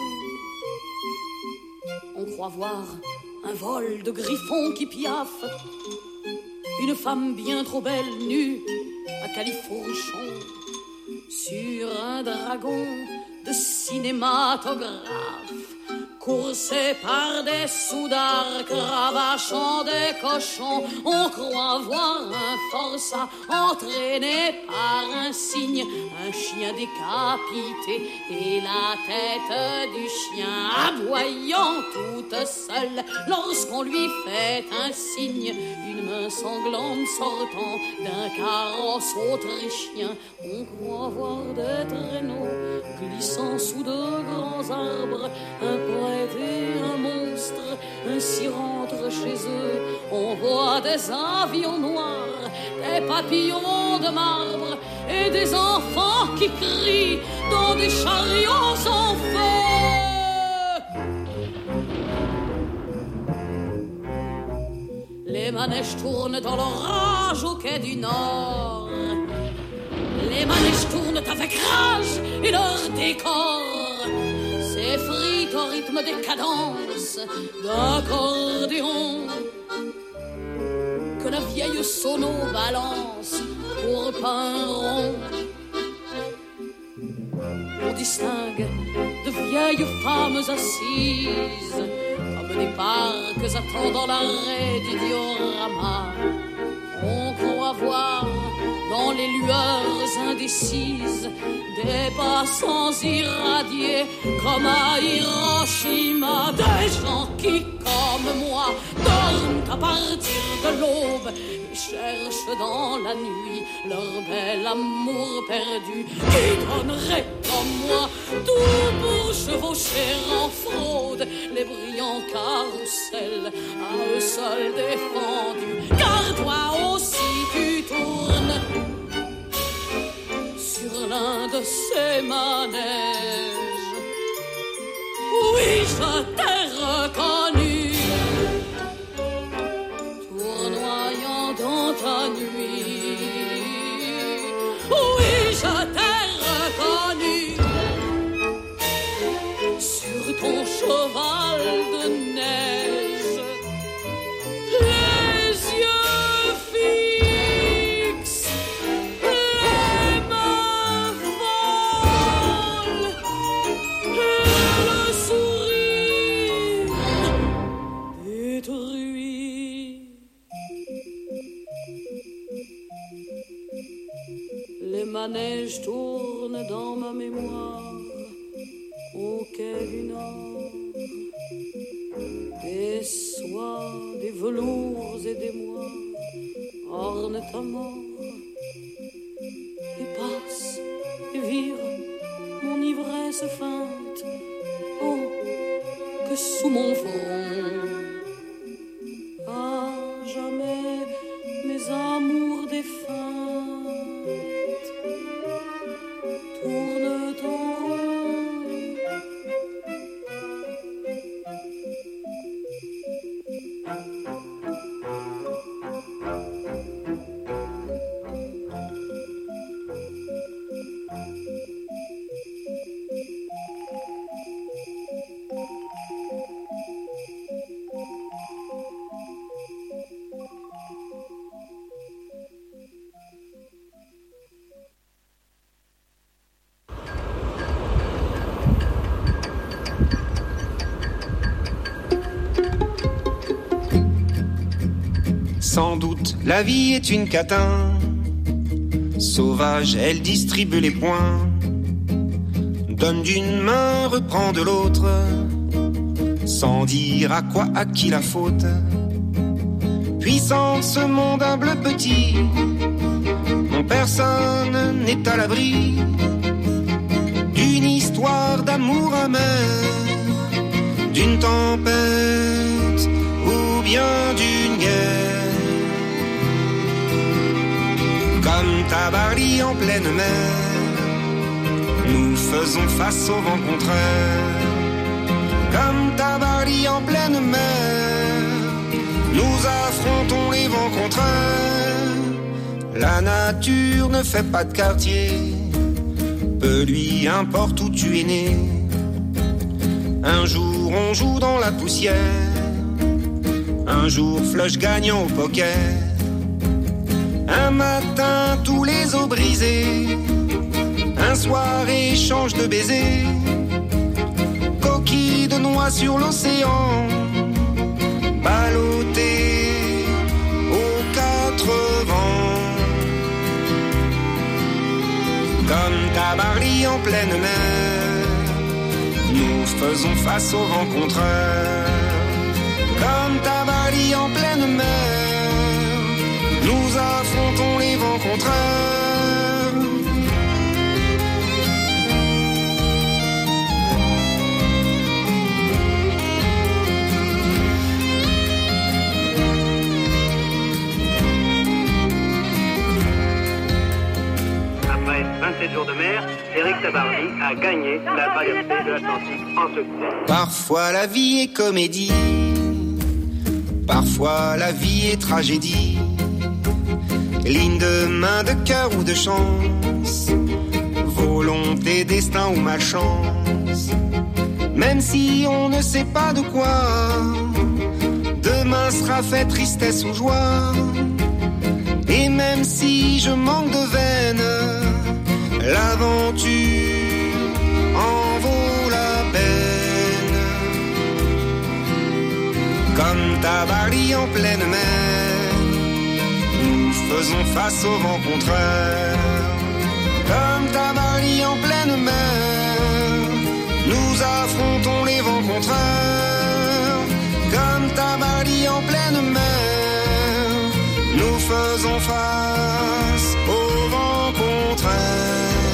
On croit voir un vol de griffons qui piaffe, une femme bien trop belle nue à califourchon sur un dragon de cinématographe, coursé par des soudards cravachant des cochons. On croit voir un forçat entraîné par un cygne, un chien décapité et la tête du chien aboyant toute seule lorsqu'on lui fait un signe. Une main sanglante sortant d'un carrosse autrichien. On croit voir des traîneaux glissant sous de grands arbres, un poète et un monstre ainsi rentrent chez eux. On voit des avions noirs, des papillons de marbre et des enfants qui crient dans des chariots en feu. Les manèges tournent dans l'orage au quai du Nord. Les manèges tournent avec rage et leur décor s'effrite au rythme des cadences d'accordéon que la vieille sono balance pour pain rond. On distingue de vieilles femmes assises comme des parcs attendant l'arrêt du diorama. On croit voir dans les lueurs indécises des passants irradiés comme à Hiroshima, des gens qui, comme moi, dorment à partir de l'aube et cherchent dans la nuit leur bel amour perdu, qui donnerait comme moi tout pour chevaucher en fraude les brillants carrousels à eux seuls défendus. Car toi aussi tu tournes sur l'un de ces manèges. Oui, je t'ai reconnu, tournoyant dans ta nuit. Oui, je t'ai reconnu sur ton cheval de neige, les yeux fixes, les mains folles, et le sourire détruit. Les manèges tournent dans ma mémoire au quai du Nord. Des soies, des velours et des mois ornent ta mort et passent et virent mon ivresse feinte. Oh, que sous mon front à jamais mes amours défuntes tournent en rond. Sans doute la vie est une catin. Sauvage, elle distribue les points. Donne d'une main, reprend de l'autre. Sans dire à quoi, à qui la faute. Puissant ce monde humble petit, dont personne n'est à l'abri. D'une histoire d'amour amer, d'une tempête ou bien d'une guerre. Comme Tabarly en pleine mer, nous faisons face au vent contraire. Comme Tabarly en pleine mer, nous affrontons les vents contraires. La nature ne fait pas de quartier, peu lui importe où tu es né. Un jour on joue dans la poussière, un jour flush gagnant au poker. Un matin tous les os brisés, un soir échange de baisers. Coquille de noix sur l'océan, ballottée aux quatre vents. Comme Tabarly en pleine mer, nous faisons face au vent contraire. Comme Tabarly en pleine mer, nous affrontons les vents contraires. vingt-sept jours de mer, Eric Tabarly a gagné la traversée de l'Atlantique en secret. Parfois la vie est comédie, parfois la vie est tragédie. Ligne de main, de cœur ou de chance, volonté, destin ou malchance. Même si on ne sait pas de quoi demain sera fait, tristesse ou joie. Et même si je manque de veine, l'aventure en vaut la peine. Comme Tabarly en pleine mer, nous faisons face au vent contraire. Comme Tabarly en pleine mer, nous affrontons les vents contraires. Comme Tabarly en pleine mer, nous faisons face au vent contraire.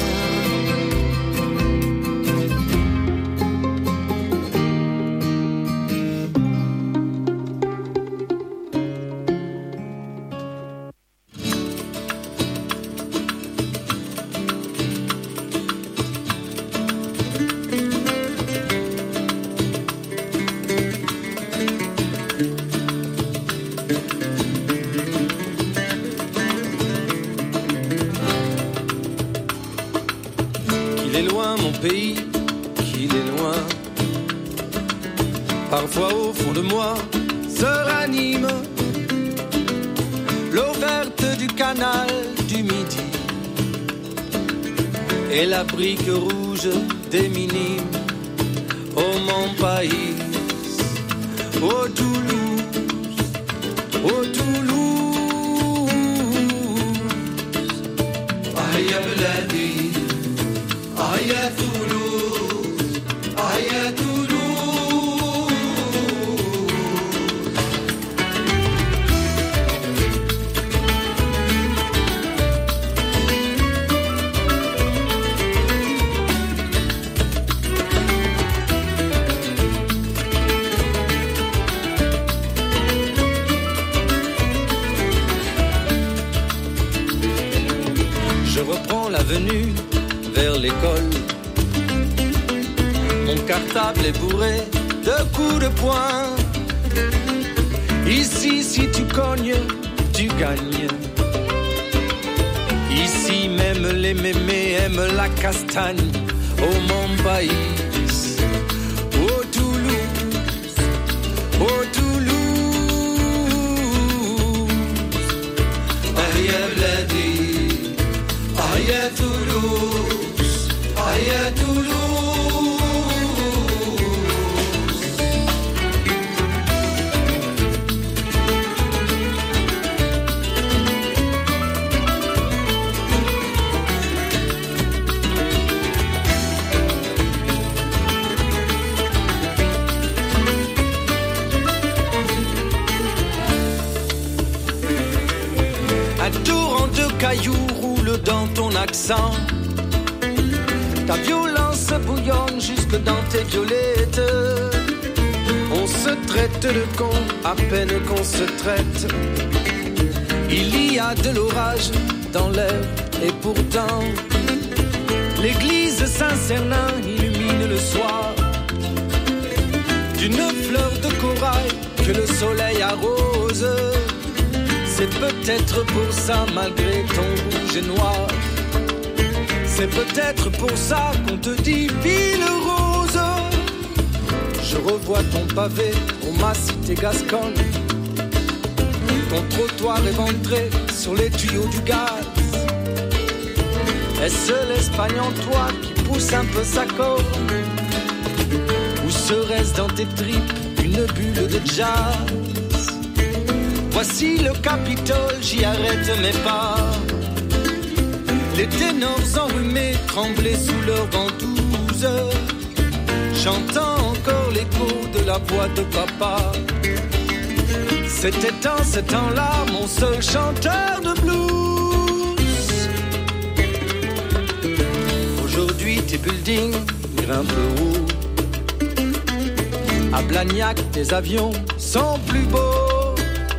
Pays, qu'il est loin. Parfois au fond de moi se ranime l'eau verte du canal du Midi et la brique rouge des minimes. Oh mon pays, oh Toulouse, oh Toulouse. Aïe Bladi, aïe Toulouse, aïe Toulouse. Je reprends l'avenue vers l'école. Mon cartable est bourré de coups de poing. Ici, si tu cognes, tu gagnes. Ici, même les mémés aiment la castagne. Oh mon pays, oh Toulouse, oh Toulouse. Aïe Bladi, aïe Toulouse, aïe Toulouse. caillou roule dans ton accent. Ta violence bouillonne jusque dans tes violettes. On se traite de con à peine qu'on se traite. Il y a de l'orage dans l'air et pourtant l'église Saint-Cernin illumine le soir d'une fleur de corail que le soleil arrose. C'est peut-être pour ça, malgré ton rouge et noir, c'est peut-être pour ça qu'on te dit ville rose. Je revois ton pavé au ma cité gasconne, ton trottoir éventré sur les tuyaux du gaz. Est-ce l'Espagne en toi qui pousse un peu sa corne, ou serait-ce dans tes tripes une bulle de jazz? Voici le Capitole, j'y arrête mes pas. Les ténors enrhumés tremblaient sous leur ventouse. J'entends encore l'écho de la voix de papa. C'était en ce temps-là mon seul chanteur de blues. Aujourd'hui tes buildings grimpent haut. À Blagnac tes avions sont plus beaux.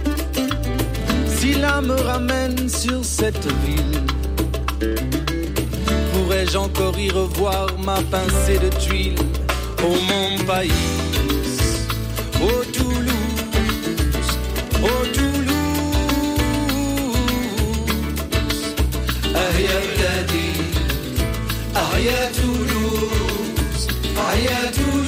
Si l'un me ramène sur cette ville, pourrais-je encore y revoir ma pincée de tuiles? Oh mon pays, oh Toulouse, oh Toulouse. Ahia Bladi, Ahia Toulouse, Ahia Toulouse.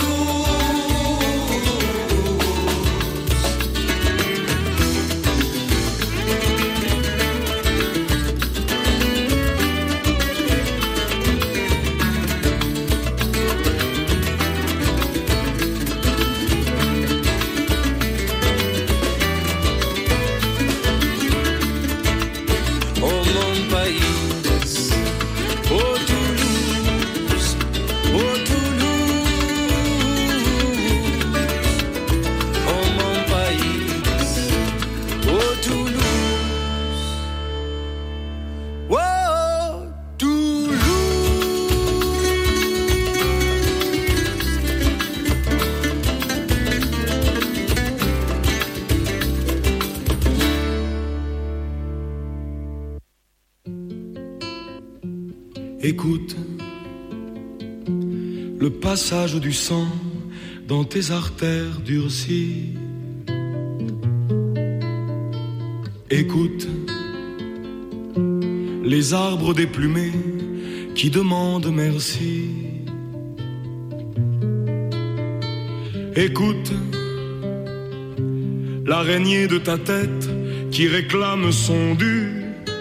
Écoute le passage du sang dans tes artères durcies. Écoute les arbres déplumés qui demandent merci. Écoute l'araignée de ta tête qui réclame son dû.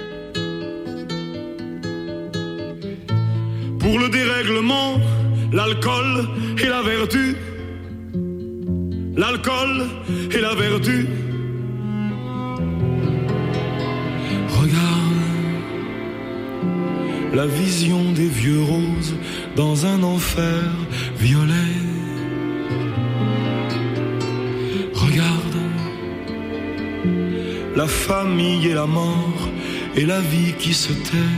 Pour le dérèglement, l'alcool et la vertu. L'alcool et la vertu. Regarde la vision des vieux roses dans un enfer violet. Regarde la famille et la mort et la vie qui se tait.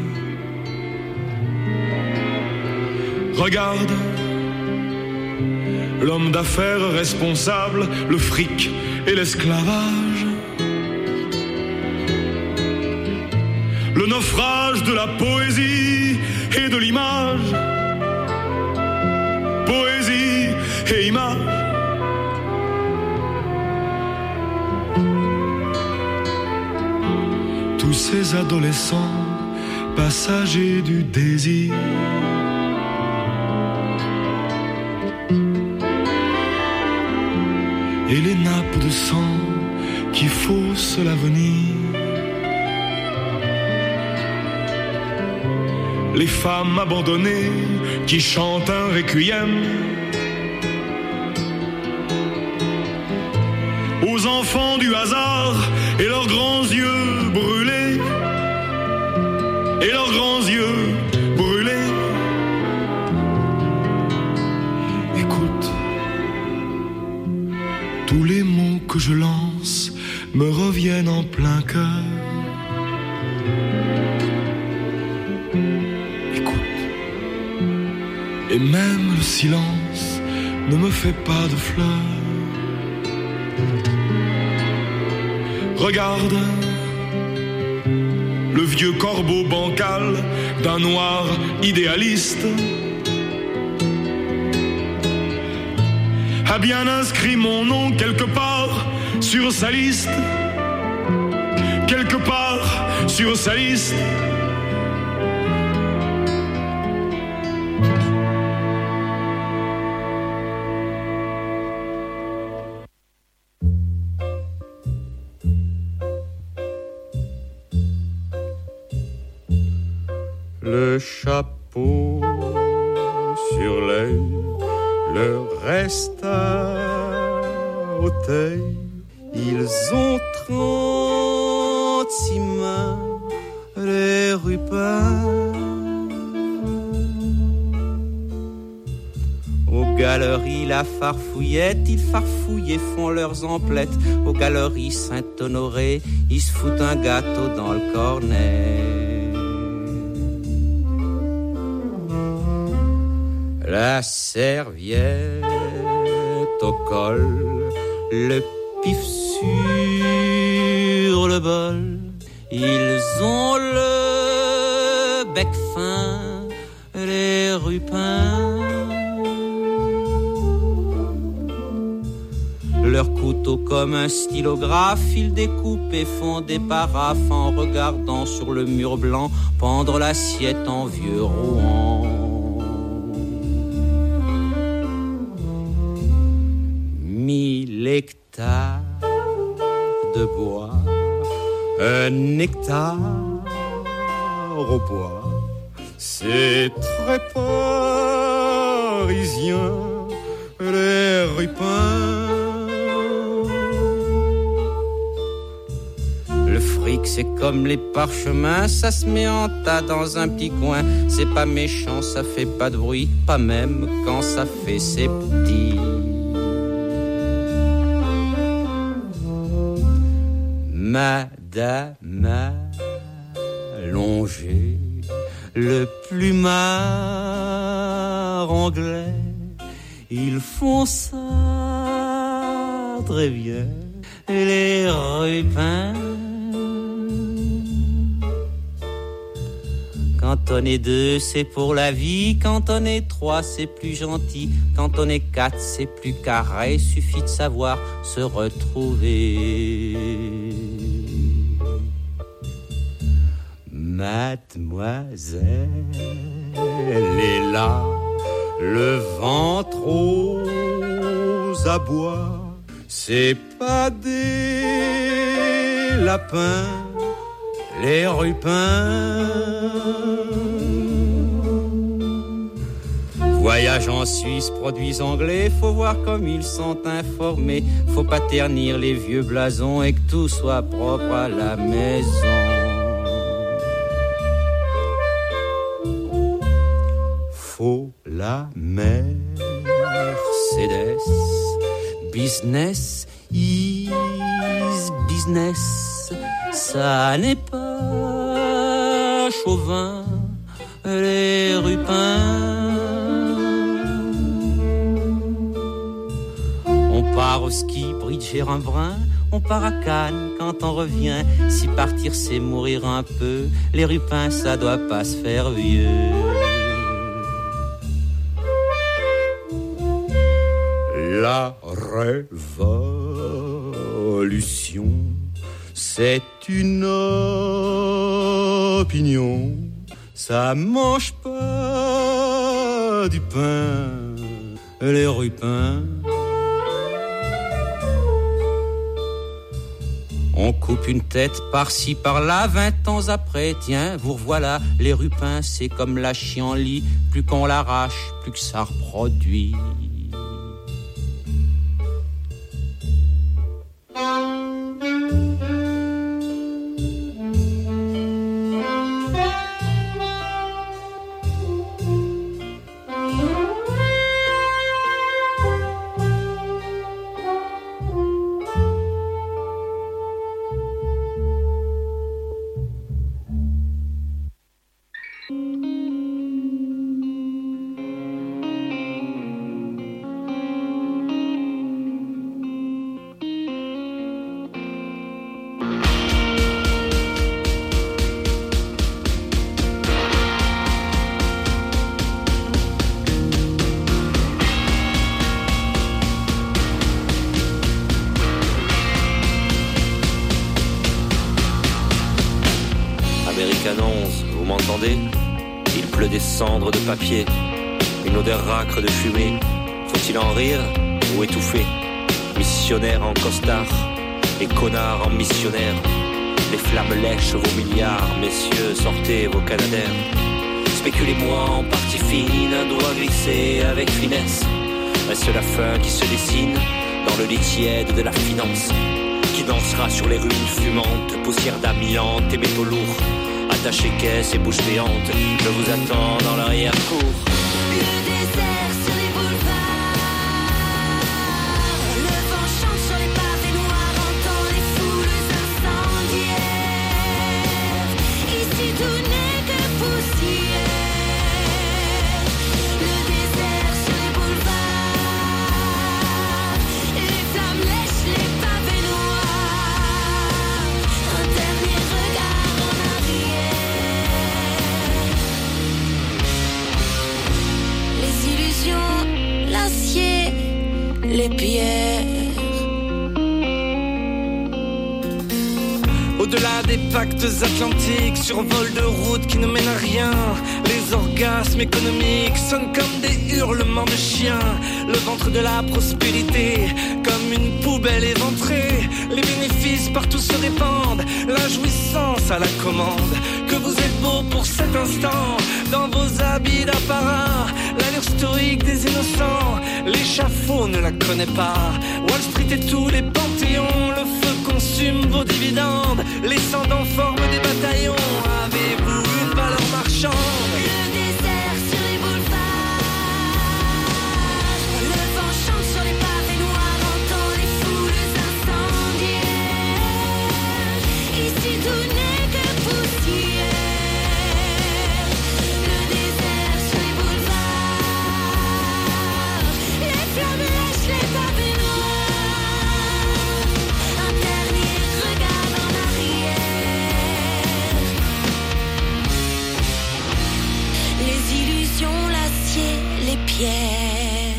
Regarde l'homme d'affaires responsable, le fric et l'esclavage. Le naufrage de la poésie et de l'image. Poésie et image. Tous ces adolescents passagers du désir. Et les nappes de sang qui faussent l'avenir. Les femmes abandonnées qui chantent un requiem. Aux enfants du hasard et leurs grands yeux brûlés. Et leurs grands yeux brûlés. Écoute, tous les mots que je lance me reviennent en plein cœur. Écoute. Et même le silence ne me fait pas de fleurs. Regarde le vieux corbeau bancal d'un noir idéaliste a bien inscrit mon nom quelque part sur sa liste, quelque part sur sa liste. Le chapeau sur l'œil, le reste à Auteuil. Ils ont trente-six mains, les rupins. Aux galeries la farfouillette, ils farfouillent et font leurs emplettes. Aux galeries Saint-Honoré, ils se foutent un gâteau dans le cornet. La serviette au col, le pif sur le bol. Ils ont le bec fin, les rupins. Leur couteau comme un stylographe, ils découpent et font des paraphes en regardant sur le mur blanc pendre l'assiette en vieux Rouen. Mille hectares de bois, un hectare au bois, c'est très parisien, les rupins. Le fric c'est comme les parchemins, ça se met en tas dans un petit coin. C'est pas méchant, ça fait pas de bruit, pas même quand ça fait ses petits. Madame allongée, le plumard anglais, ils font ça très bien, les rupins. Quand on est deux, c'est pour la vie. Quand on est trois, c'est plus gentil. Quand on est quatre, c'est plus carré. Suffit de savoir se retrouver. Mademoiselle est là, le ventre aux abois. C'est pas des lapins, les rupins. Voyage en Suisse, produits anglais, faut voir comme ils sont informés. Faut pas ternir les vieux blasons et que tout soit propre à la maison. Faut la Mercedes, business is business. Ça n'est pas chauvin, les rupins. On part au ski, bridge et un brin. On part à Cannes quand on revient. Si partir c'est mourir un peu, les rupins ça doit pas se faire vieux. La révolution, c'est une opinion. Ça mange pas du pain, les rupins. On coupe une tête par-ci par-là, vingt ans après, tiens, vous revoilà. Les rupins, c'est comme la chienlit, plus qu'on l'arrache, plus que ça reproduit. onze, vous m'entendez? Il pleut des cendres de papier, une odeur râcre de fumée. Faut-il en rire ou étouffer? Missionnaires en costard et connards en missionnaires. Les flammes lèchent vos milliards, messieurs, sortez vos canadaires. Spéculez-moi en partie fine, un doigt glissé avec finesse. Est-ce la fin qui se dessine dans le lit tiède de la finance, qui dansera sur les ruines fumantes, poussière d'amiante et métaux lourds? Attachez caisse et bouche béante, je vous attends dans l'arrière-cour. Le désert sur les boulevards, le vent chante sur les pavés noirs, entend les foules incendiaires. Ici tout n'est que poussière. Le désert sur les boulevards, les flammes lèchent les pavés noirs. Un dernier regard en arrière. Les illusions, l'acier, les pierres. Au-delà des pactes atlantiques, survol de routes qui ne mènent à rien. Les orgasmes économiques sonnent comme des hurlements de chiens. Le ventre de la prospérité, comme une poubelle éventrée. Les bénéfices partout se répandent, la jouissance à la commande. Que vous êtes beau pour cet instant, dans vos habits d'apparat. L'allure stoïque des innocents, l'échafaud ne la connaît pas. Wall Street et tous les panthéons, le feu consume vos dividendes. Les cendres forment des bataillons, avez-vous une valeur marchande? Le désert sur les boulevards, le vent chante sur les pavés noirs, entend les foules incendiaires. Ici tout n'est que poussière. Le désert sur les boulevards, les flammes lèchent les pavés noirs. Un dernier regard en arrière. Les illusions, l'acier, les pierres.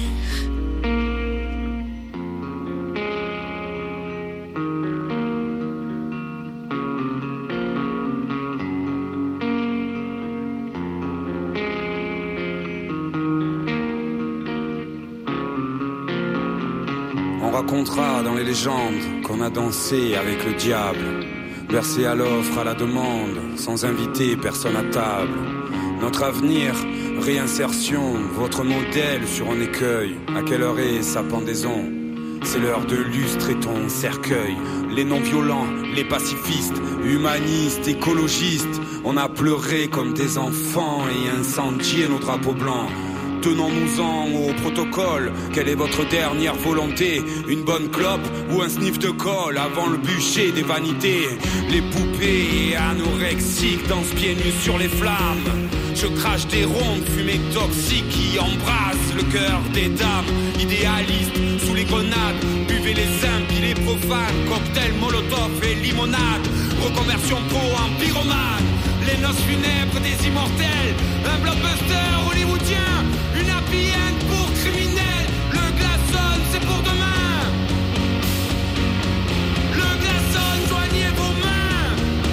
On racontera dans les légendes qu'on a dansé avec le diable, versé à l'offre, à la demande, sans inviter personne à table. Notre avenir, réinsertion, votre modèle sur un écueil. À quelle heure est sa pendaison? C'est l'heure de lustrer ton cercueil. Les non-violents, les pacifistes, humanistes, écologistes, on a pleuré comme des enfants et incendié nos drapeaux blancs. Tenons-nous-en au protocole. Quelle est votre dernière volonté? Une bonne clope ou un sniff de colle avant le bûcher des vanités? Les poupées anorexiques dansent pieds nus sur les flammes. Je crache des rondes, fumées toxiques qui embrassent le cœur des dames. Idéalistes sous les grenades, buvez les impies, les profanes, cocktail, molotov et limonade. Reconversion pro en pyromane, les noces funèbres des immortels. Un blockbuster hollywoodien, une happy end pour criminels. Le glaçon, c'est pour demain. Le glaçon, joignez vos mains.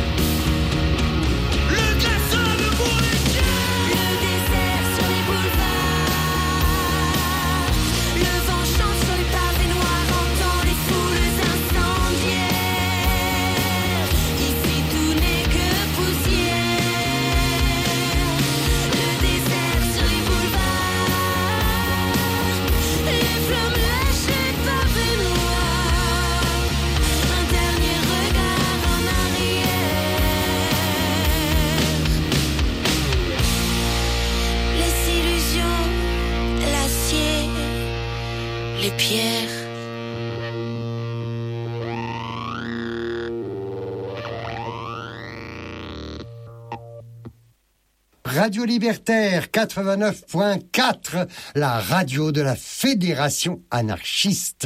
Le glaçon pour les chiens. Le désert sur les boulevards, le vent chante sur les pavés noirs, entend les foules incendiaires. Ici tout n'est que poussière. Le désert sur les boulevards, les flammes lèchent les pavés noirs. Un dernier regard en arrière. Les illusions, l'acier, les pierres. Radio Libertaire quatre-vingt-neuf point quatre, la radio de la Fédération anarchiste.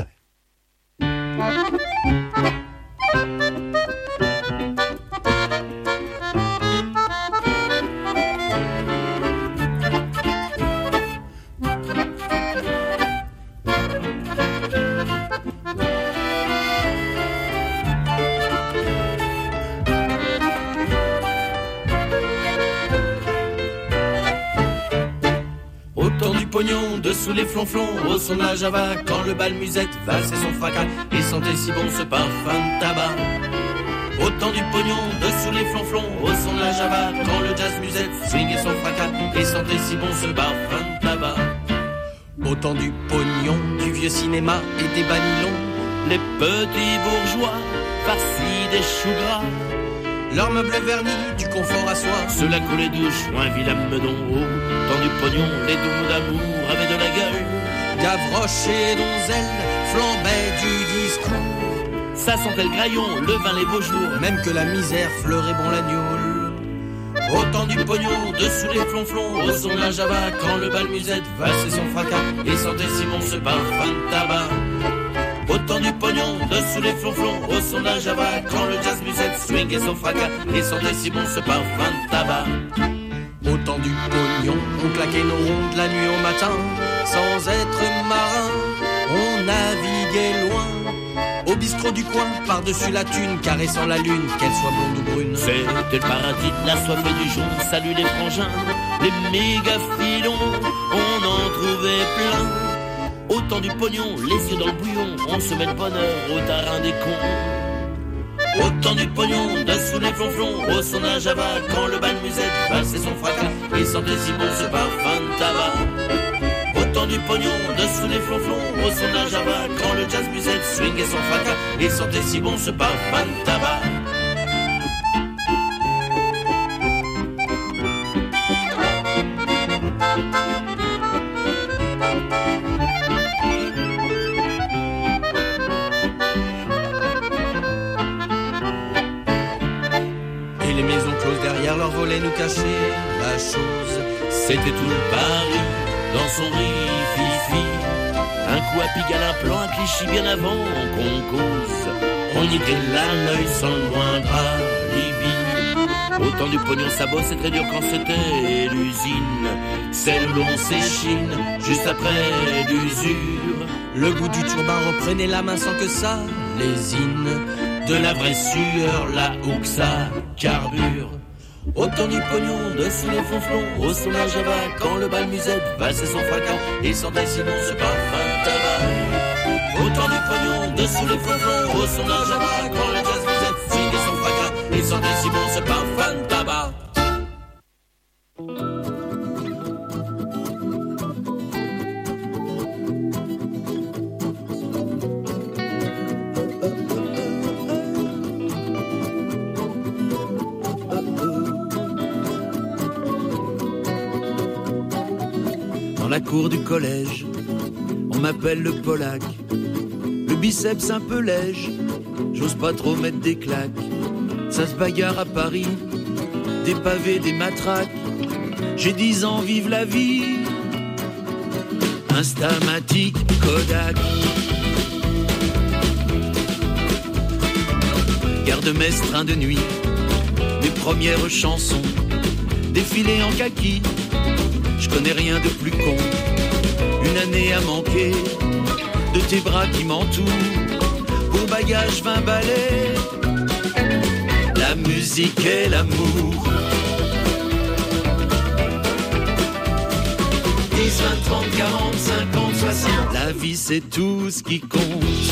pognon dessous les flonflons, au son de la java, quand le bal musette valsait son fracas et sentait si bon ce parfum de tabac. Autant du pognon dessous les flonflons, au son de la java, quand le jazz musette swingait son fracas et sentait si bon ce parfum de tabac. Autant du pognon, du vieux cinéma et des banilons, les petits bourgeois farcis des choux gras, leurs meubles vernis, du confort à soi, ceux-là coulaient douche ou un vilain meudon haut. Dans du pognon, les doux d'amour avaient de la gueule, Gavroche et donzelle flambaient du discours. Ça sentait le graillon, le vin, les beaux jours, même que la misère fleurait bon l'agneau. Autant du pognon dessous les flonflons, au son de la java, quand le bal musette valsait son fracas et sentait si bon ce parfum de tabac. Autant du pognon dessous les flonflons, au son de la java, quand le jazz musette swingait son fracas et sentait si bon ce parfum de tabac. Autant du pognon, on claquait nos ronds de la nuit au matin, sans être marin, on naviguait loin. Au bistrot du coin, par-dessus la thune, caressant la lune, qu'elle soit blonde ou brune. C'était le paradis de la soif et du jonc. Salut les frangins, les méga filons, on en trouvait plein. Autant du pognon, les yeux dans le bouillon, on se met de bonheur au tarin des cons. Autant du pognon, dessous les flonflons, au son d'un java, quand le bal musette valsait son fracas et sentait si bon ce parfum de tabac. Autant du pognon, dessous les flonflons, au son d'un java, quand le jazz musette swingait son fracas et sentait si bon ce parfum de tabac. Et les maisons closes derrière leurs volets nous cachaient la chose, c'était tout le Paris dans son riz-fi-fi. Un coup à Pigalle, un plan, un Clichy bien avant qu'on cause. On y était là, l'œil sans le moindre alibi. Autant du pognon, ça bosse, c'est très dur quand c'était l'usine. Celle où l'on s'échine, juste après l'usure. Le goût du turbin reprenait la main sans que ça lésine. De la vraie sueur, là où que ça carbure. Autant du pognon dessous les flonflons, au son de la java, quand le bal musette valsait son fracas et sentait si bon ce parfum de tabac. Autant du pognon dessous les flonflons, au son de la java, quand le jazz musette swingait son fracas et sentait si bon ce parfum de tabac. Dans la cour du collège, on m'appelle le Polac. Le biceps un peu léger, j'ose pas trop mettre des claques. Ça se bagarre à Paris, des pavés, des matraques. J'ai dix ans, vive la vie. Instamatique, Kodak. Garde-messe, train de nuit, mes premières chansons, défilé en kaki. Je connais rien de plus con, une année à manquer de tes bras qui m'entourent. Pour bagage vingt balais, la musique et l'amour. dix, vingt, trente, quarante, cinquante, soixante. La vie c'est tout ce qui compte.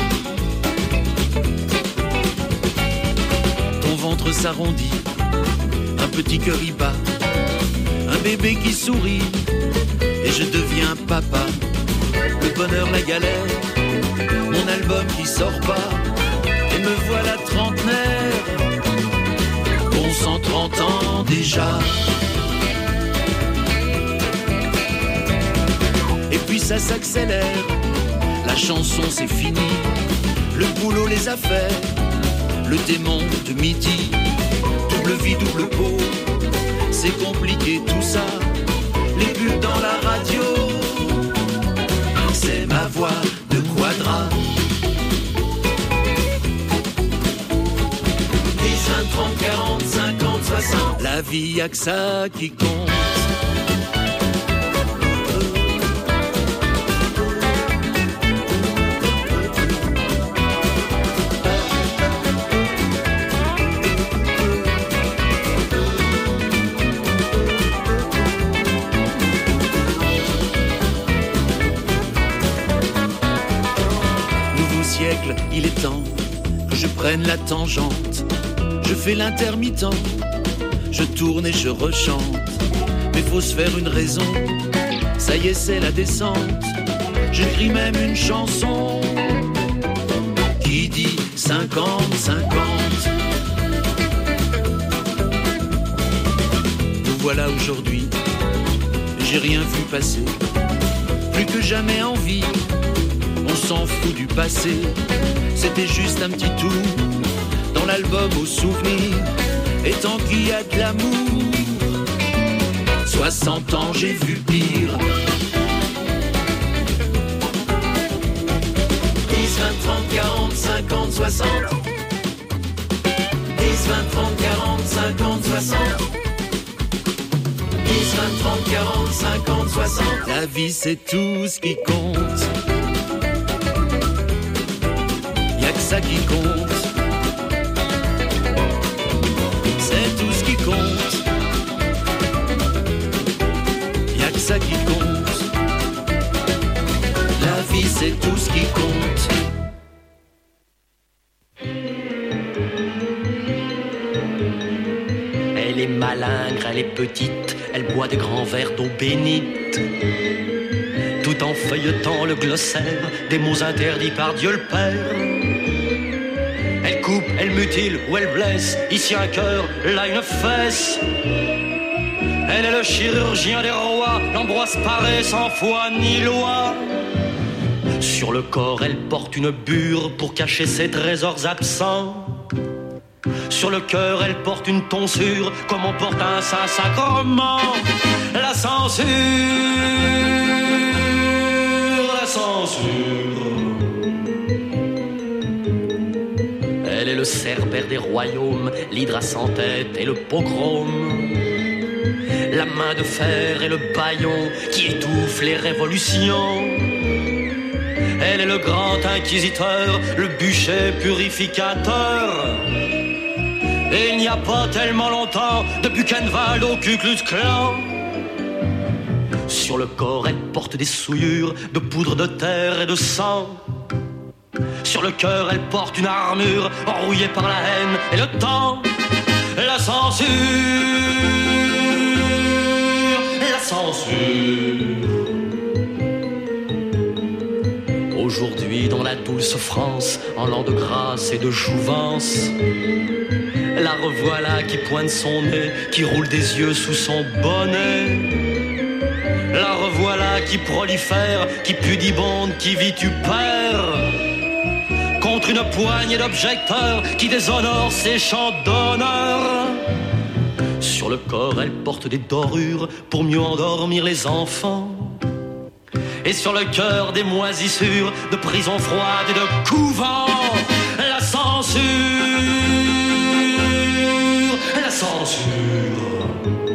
Ton ventre s'arrondit, un petit cœur y bat. Un bébé qui sourit, et je deviens papa. Le bonheur, la galère, mon album qui sort pas. Et me voilà trentenaire, bon cent trente ans déjà. Et puis ça s'accélère, la chanson c'est fini. Le boulot, les affaires, le démon de midi. Double vie, double peau, c'est compliqué tout ça. Les pubs dans la radio, c'est ma voix de Quadra. dix, vingt, trente, quarante, cinquante, soixante. La vie y'a que ça qui compte. la tangente, je fais l'intermittent, je tourne et je rechante. Mais faut se faire une raison, ça y est c'est la descente. J'écris même une chanson qui dit cinquante cinquante. Nous voilà aujourd'hui, j'ai rien vu passer, plus que jamais en vie. On s'en fout du passé, c'était juste un petit tour dans l'album aux souvenirs. Et tant qu'il y a de l'amour, soixante ans j'ai vu pire. dix, vingt, trente, quarante, cinquante, soixante. dix, vingt, trente, quarante, cinquante, soixante. dix, vingt, trente, quarante, cinquante, soixante. La vie c'est tout ce qui compte, y'a que ça qui compte. C'est tout ce qui compte, y'a que ça qui compte. La vie c'est tout ce qui compte. Elle est malingre, elle est petite, elle boit des grands verres d'eau bénite, tout en feuilletant le glossaire des mots interdits par Dieu le Père. Elle coupe, elle mutile ou elle blesse, ici un cœur, là une fesse. Elle est le chirurgien des rois, l'Ambroise Paré sans foi ni loi. Sur le corps, elle porte une bure pour cacher ses trésors absents. Sur le cœur, elle porte une tonsure comme on porte un saint sacrement. La censure, la censure. Elle est le cerbère des royaumes, l'hydre à cent têtes et le pogrome. La main de fer et le bâillon qui étouffent les révolutions. Elle est le grand inquisiteur, le bûcher purificateur. Et il n'y a pas tellement longtemps, de Buchenwald au Ku Klux Klan. Sur le corps, elle porte des souillures de poudre de terre et de sang. Sur le cœur, elle porte une armure rouillée par la haine et le temps. La censure, la censure. Aujourd'hui, dans la douce France, en l'an de grâce et de jouvence, la revoilà qui pointe son nez, qui roule des yeux sous son bonnet. La revoilà qui prolifère, qui pudibonde, qui vitupère, contre une poignée d'objecteurs qui déshonorent ses chants d'honneur. Sur le corps, elle porte des dorures pour mieux endormir les enfants. Et sur le cœur, des moisissures de prisons froides et de couvents. La censure, la censure.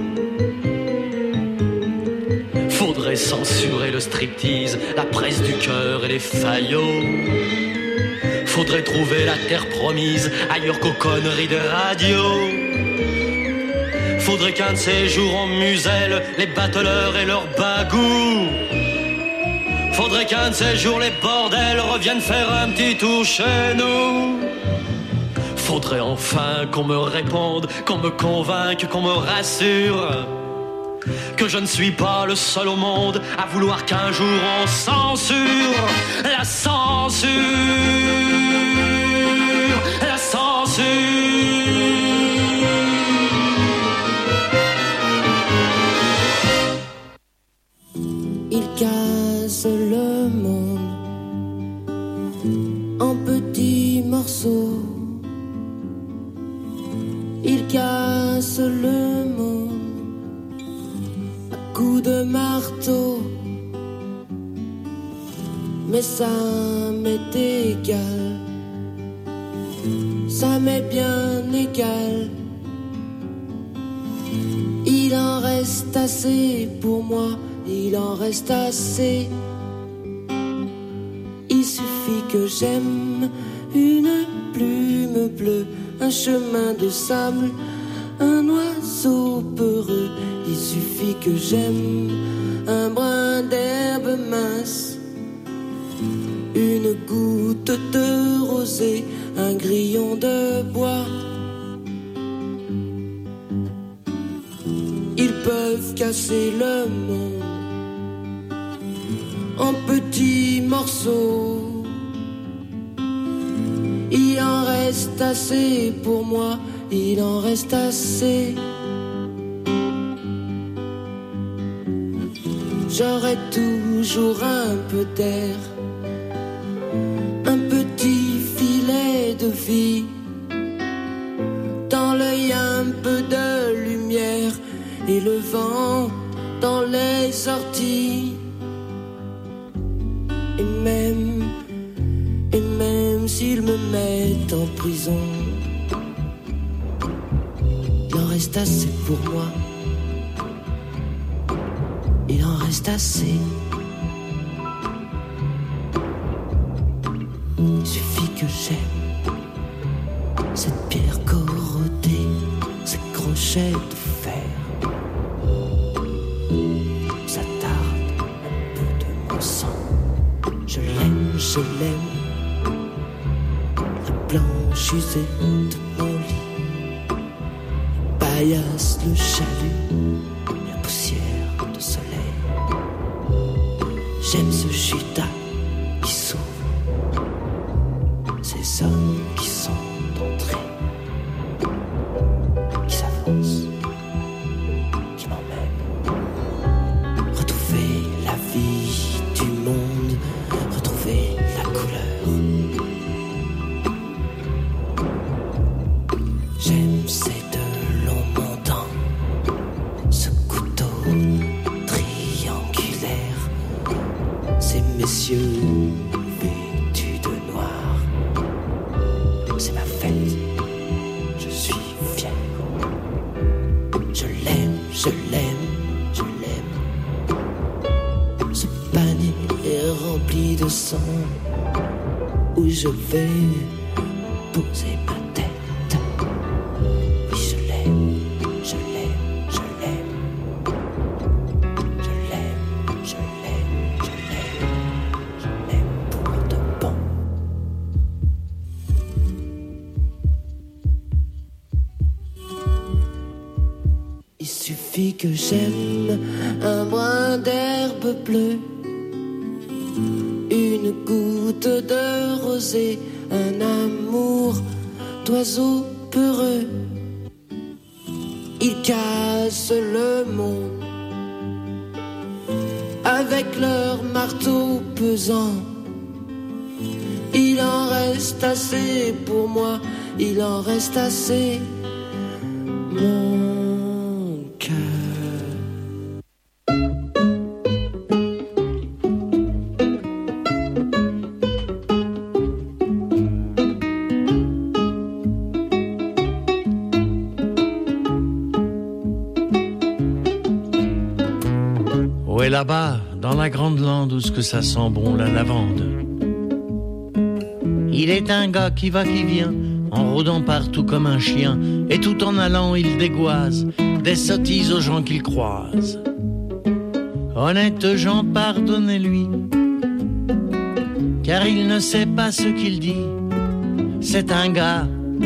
Faudrait censurer le striptease, la presse du cœur et les faillots. Faudrait trouver la terre promise ailleurs qu'aux conneries de radio. Faudrait qu'un de ces jours on muselle les bateleurs et leurs bagous. Faudrait qu'un de ces jours les bordels reviennent faire un petit tour chez nous. Faudrait enfin qu'on me réponde, qu'on me convainque, qu'on me rassure que je ne suis pas le seul au monde à vouloir qu'un jour on censure. La censure, la censure. Il casse le monde en petits morceaux. Il casse le monde à coups de marteau. Mais ça m'est égal, ça m'est bien égal. Il en reste assez pour moi, il en reste assez. Il suffit que j'aime une plume bleue, un chemin de sable, un oiseau peureux. Il suffit que j'aime un brin d'herbe mince, une goutte de rosée, un grillon de bois. Ils peuvent casser le monde en petits morceaux. Il en reste assez pour moi, il en reste assez. J'aurai toujours un peu d'air, un petit filet de vie, dans l'œil un peu de lumière et le vent dans les orties. Et même, et même s'ils me mettent en prison, il en reste assez pour moi. Il en reste assez. Il suffit que j'aime cette pierre corrodée, ces crochets de fer. Ça tarde un peu de mon sang. Je l'aime, je l'aime. La blanche usée de mon lit paillasse le chalut, la poussière de soleil. J'aime ce judas qui s'ouvre, ces hommes qui sont entrés, qui s'avancent, qui m'emmènent. Retrouver la vie du monde, retrouver la couleur. J'aime ces deux longs montants, ce couteau triangulaire, ces messieurs vêtus de noir. C'est ma fête, je suis fier. Je l'aime, je l'aime, je l'aime. Ce panier est rempli de sang où je vais poser ma tête. Oui, je l'aime, je l'aime, je l'aime. Je l'aime, je l'aime, je l'aime. Je l'aime pour de bon. Il suffit que j'aime un brin d'herbe bleue, une goutte de rosée, un amour d'oiseau peureux. Ils cassent le monde avec leur marteau pesant. Il en reste assez pour moi, il en reste assez. Mon cœur. Ouais, là-bas, dans la grande lande où ce que ça sent bon la lavande. Il est un gars qui va, qui vient, en rôdant partout comme un chien, et tout en allant il dégoise des sottises aux gens qu'il croise. Honnêtes gens, pardonnez-lui, car il ne sait pas ce qu'il dit. C'est un gars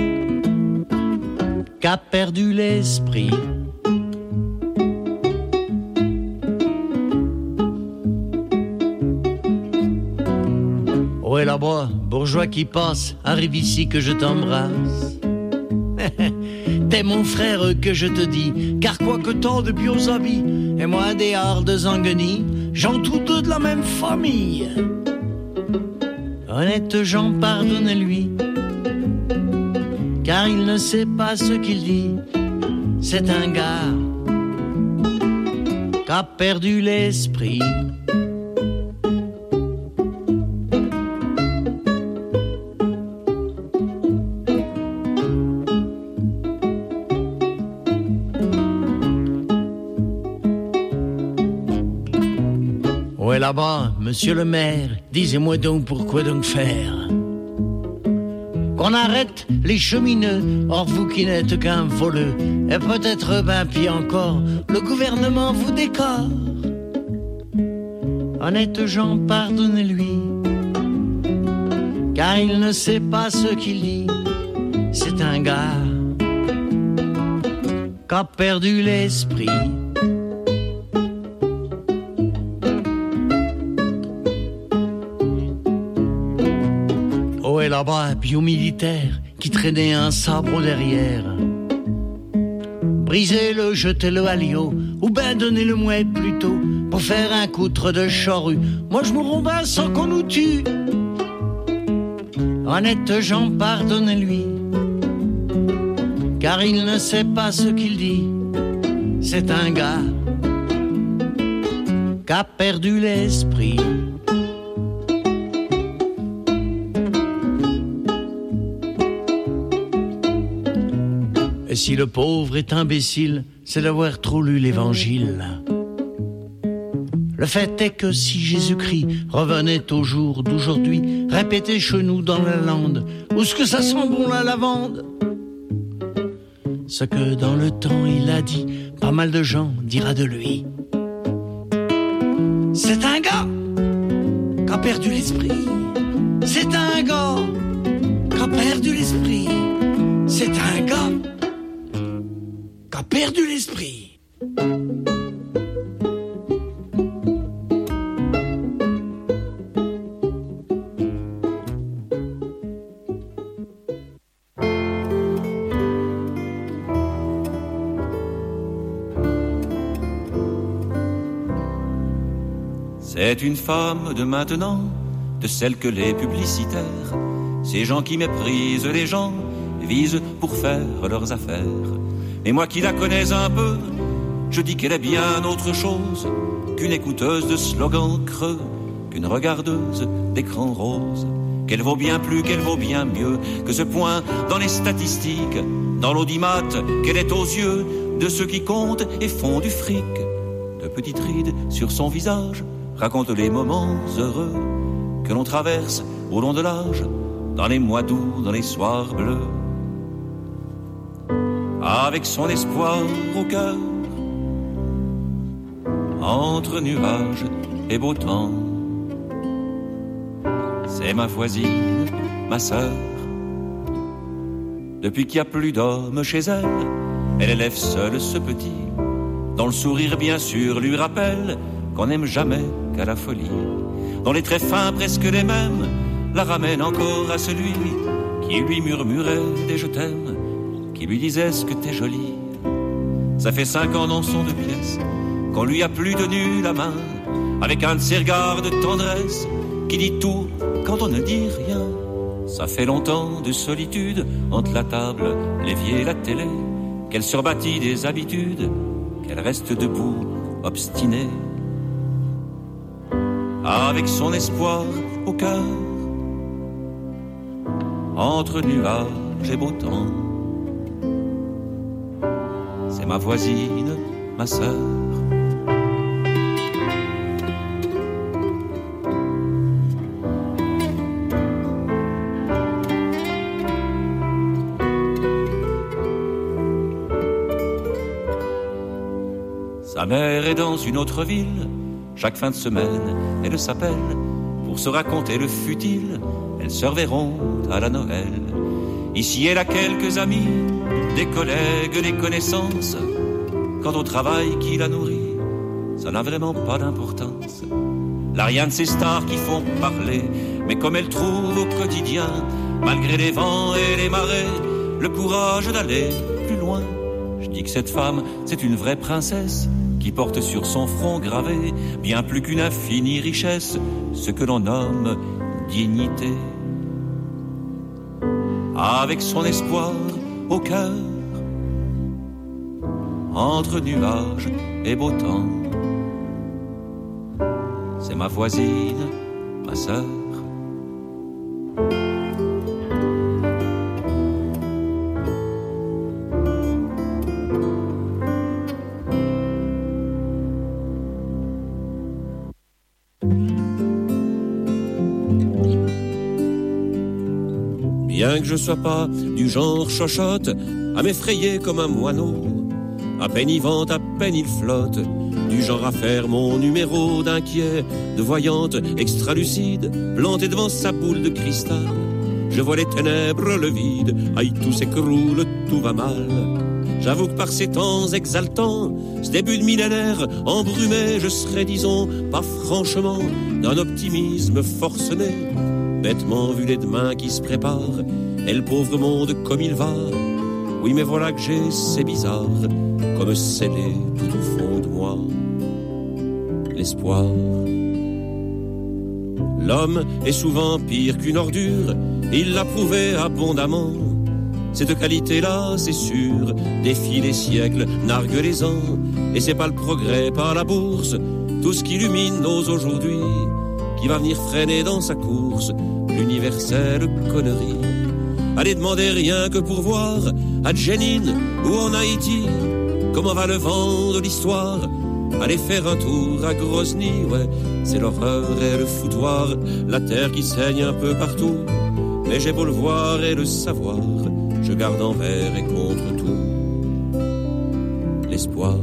qui a perdu l'esprit. Ouais, là-bas, bourgeois qui passe, arrive ici que je t'embrasse. T'es mon frère que je te dis, car quoi que tant de pieux habits, et moi des hardes zanguenis, j'en tous deux de la même famille. Honnête gens, pardonnez-lui, car il ne sait pas ce qu'il dit. C'est un gars qui a perdu l'esprit. Ouais, là-bas, monsieur le maire, disez-moi donc pourquoi donc faire qu'on arrête les chemineux, or vous qui n'êtes qu'un voleux, et peut-être ben pis encore, le gouvernement vous décore. Honnête gens, pardonnez-lui, car il ne sait pas ce qu'il dit. C'est un gars qui a perdu l'esprit. Oh, et là-bas, un biomilitaire qui traînait un sabre au derrière. Brisez-le, jetez-le à l'eau, ou ben donnez-le moi plutôt, pour faire un coutre de charrue. Moi je me remballe sans qu'on nous tue. Honnête Jean, pardonnez-lui, car il ne sait pas ce qu'il dit. C'est un gars qui a perdu l'esprit. Et si le pauvre est imbécile, c'est d'avoir trop lu l'évangile. Le fait est que si Jésus-Christ revenait au jour d'aujourd'hui, répétez chez nous dans la lande, où est-ce que ça sent bon la lavande? Ce que dans le temps il a dit, pas mal de gens dira de lui. C'est un gars qui a perdu l'esprit. C'est un gars qui a perdu l'esprit. C'est un gars qui a perdu l'esprit. C'est une femme de maintenant, de celle que les publicitaires, ces gens qui méprisent les gens, visent pour faire leurs affaires. Et moi qui la connais un peu, je dis qu'elle est bien autre chose qu'une écouteuse de slogans creux, qu'une regardeuse d'écran rose. Qu'elle vaut bien plus, qu'elle vaut bien mieux que ce point dans les statistiques, dans l'audimat, qu'elle est aux yeux de ceux qui comptent et font du fric. De petites rides sur son visage raconte les moments heureux que l'on traverse au long de l'âge, dans les mois d'août, dans les soirs bleus. Avec son espoir au cœur, entre nuages et beau temps, c'est ma voisine, ma sœur. Depuis qu'il n'y a plus d'hommes chez elle, elle élève seule ce petit, dont le sourire bien sûr lui rappelle qu'on n'aime jamais qu'à la folie, dont les traits fins presque les mêmes la ramènent encore à celui qui lui murmurait des je t'aime, qui lui disait ce que t'es jolie. Ça fait cinq ans dans son deux pièces qu'on lui a plus tenu la main, avec un de ses regards de tendresse qui dit tout quand on ne dit rien. Ça fait longtemps de solitude entre la table, l'évier et la télé, qu'elle se rebâtit des habitudes, qu'elle reste debout, obstinée, avec son espoir au cœur, entre nuages et beau temps. C'est ma voisine, ma sœur. Sa mère est dans une autre ville. Chaque fin de semaine, elle s'appelle pour se raconter le futile. Elles se reverront à la Noël. Ici, elle a quelques amis, des collègues, des connaissances. Quant au travail qui la nourrit, ça n'a vraiment pas d'importance. Là, rien de ces stars qui font parler, mais comme elle trouve au quotidien, malgré les vents et les marées, le courage d'aller plus loin. Je dis que cette femme, c'est une vraie princesse, qui porte sur son front gravé bien plus qu'une infinie richesse, ce que l'on nomme dignité. Avec son espoir au cœur, entre nuages et beau temps, c'est ma voisine, ma sœur. Bien que je sois pas du genre chochotte, à m'effrayer comme un moineau, à peine il vente, à peine il flotte, du genre à faire mon numéro d'inquiet, de voyante extra-lucide, plantée devant sa boule de cristal. Je vois les ténèbres, le vide, aïe, tout s'écroule, tout va mal. J'avoue que par ces temps exaltants, ce début de millénaire embrumé, je serais, disons, pas franchement d'un optimisme forcené. Bêtement vu les demain qui se préparent, et le pauvre monde comme il va. Oui, mais voilà que j'ai, c'est bizarre, comme scellé tout au fond de moi, l'espoir. L'homme est souvent pire qu'une ordure, il l'a prouvé abondamment. Cette qualité-là, c'est sûr, défie les siècles, nargue les ans. Et c'est pas le progrès, pas la bourse, tout ce qui illumine nos aujourd'hui, qui va venir freiner dans sa course l'universelle connerie. Allez demander rien que pour voir, à Jenin ou en Haïti, comment va le vent de l'histoire. Allez faire un tour à Grozny, ouais, c'est l'horreur et le foutoir, la terre qui saigne un peu partout. Mais j'ai beau le voir et le savoir, je garde envers et contre tout l'espoir.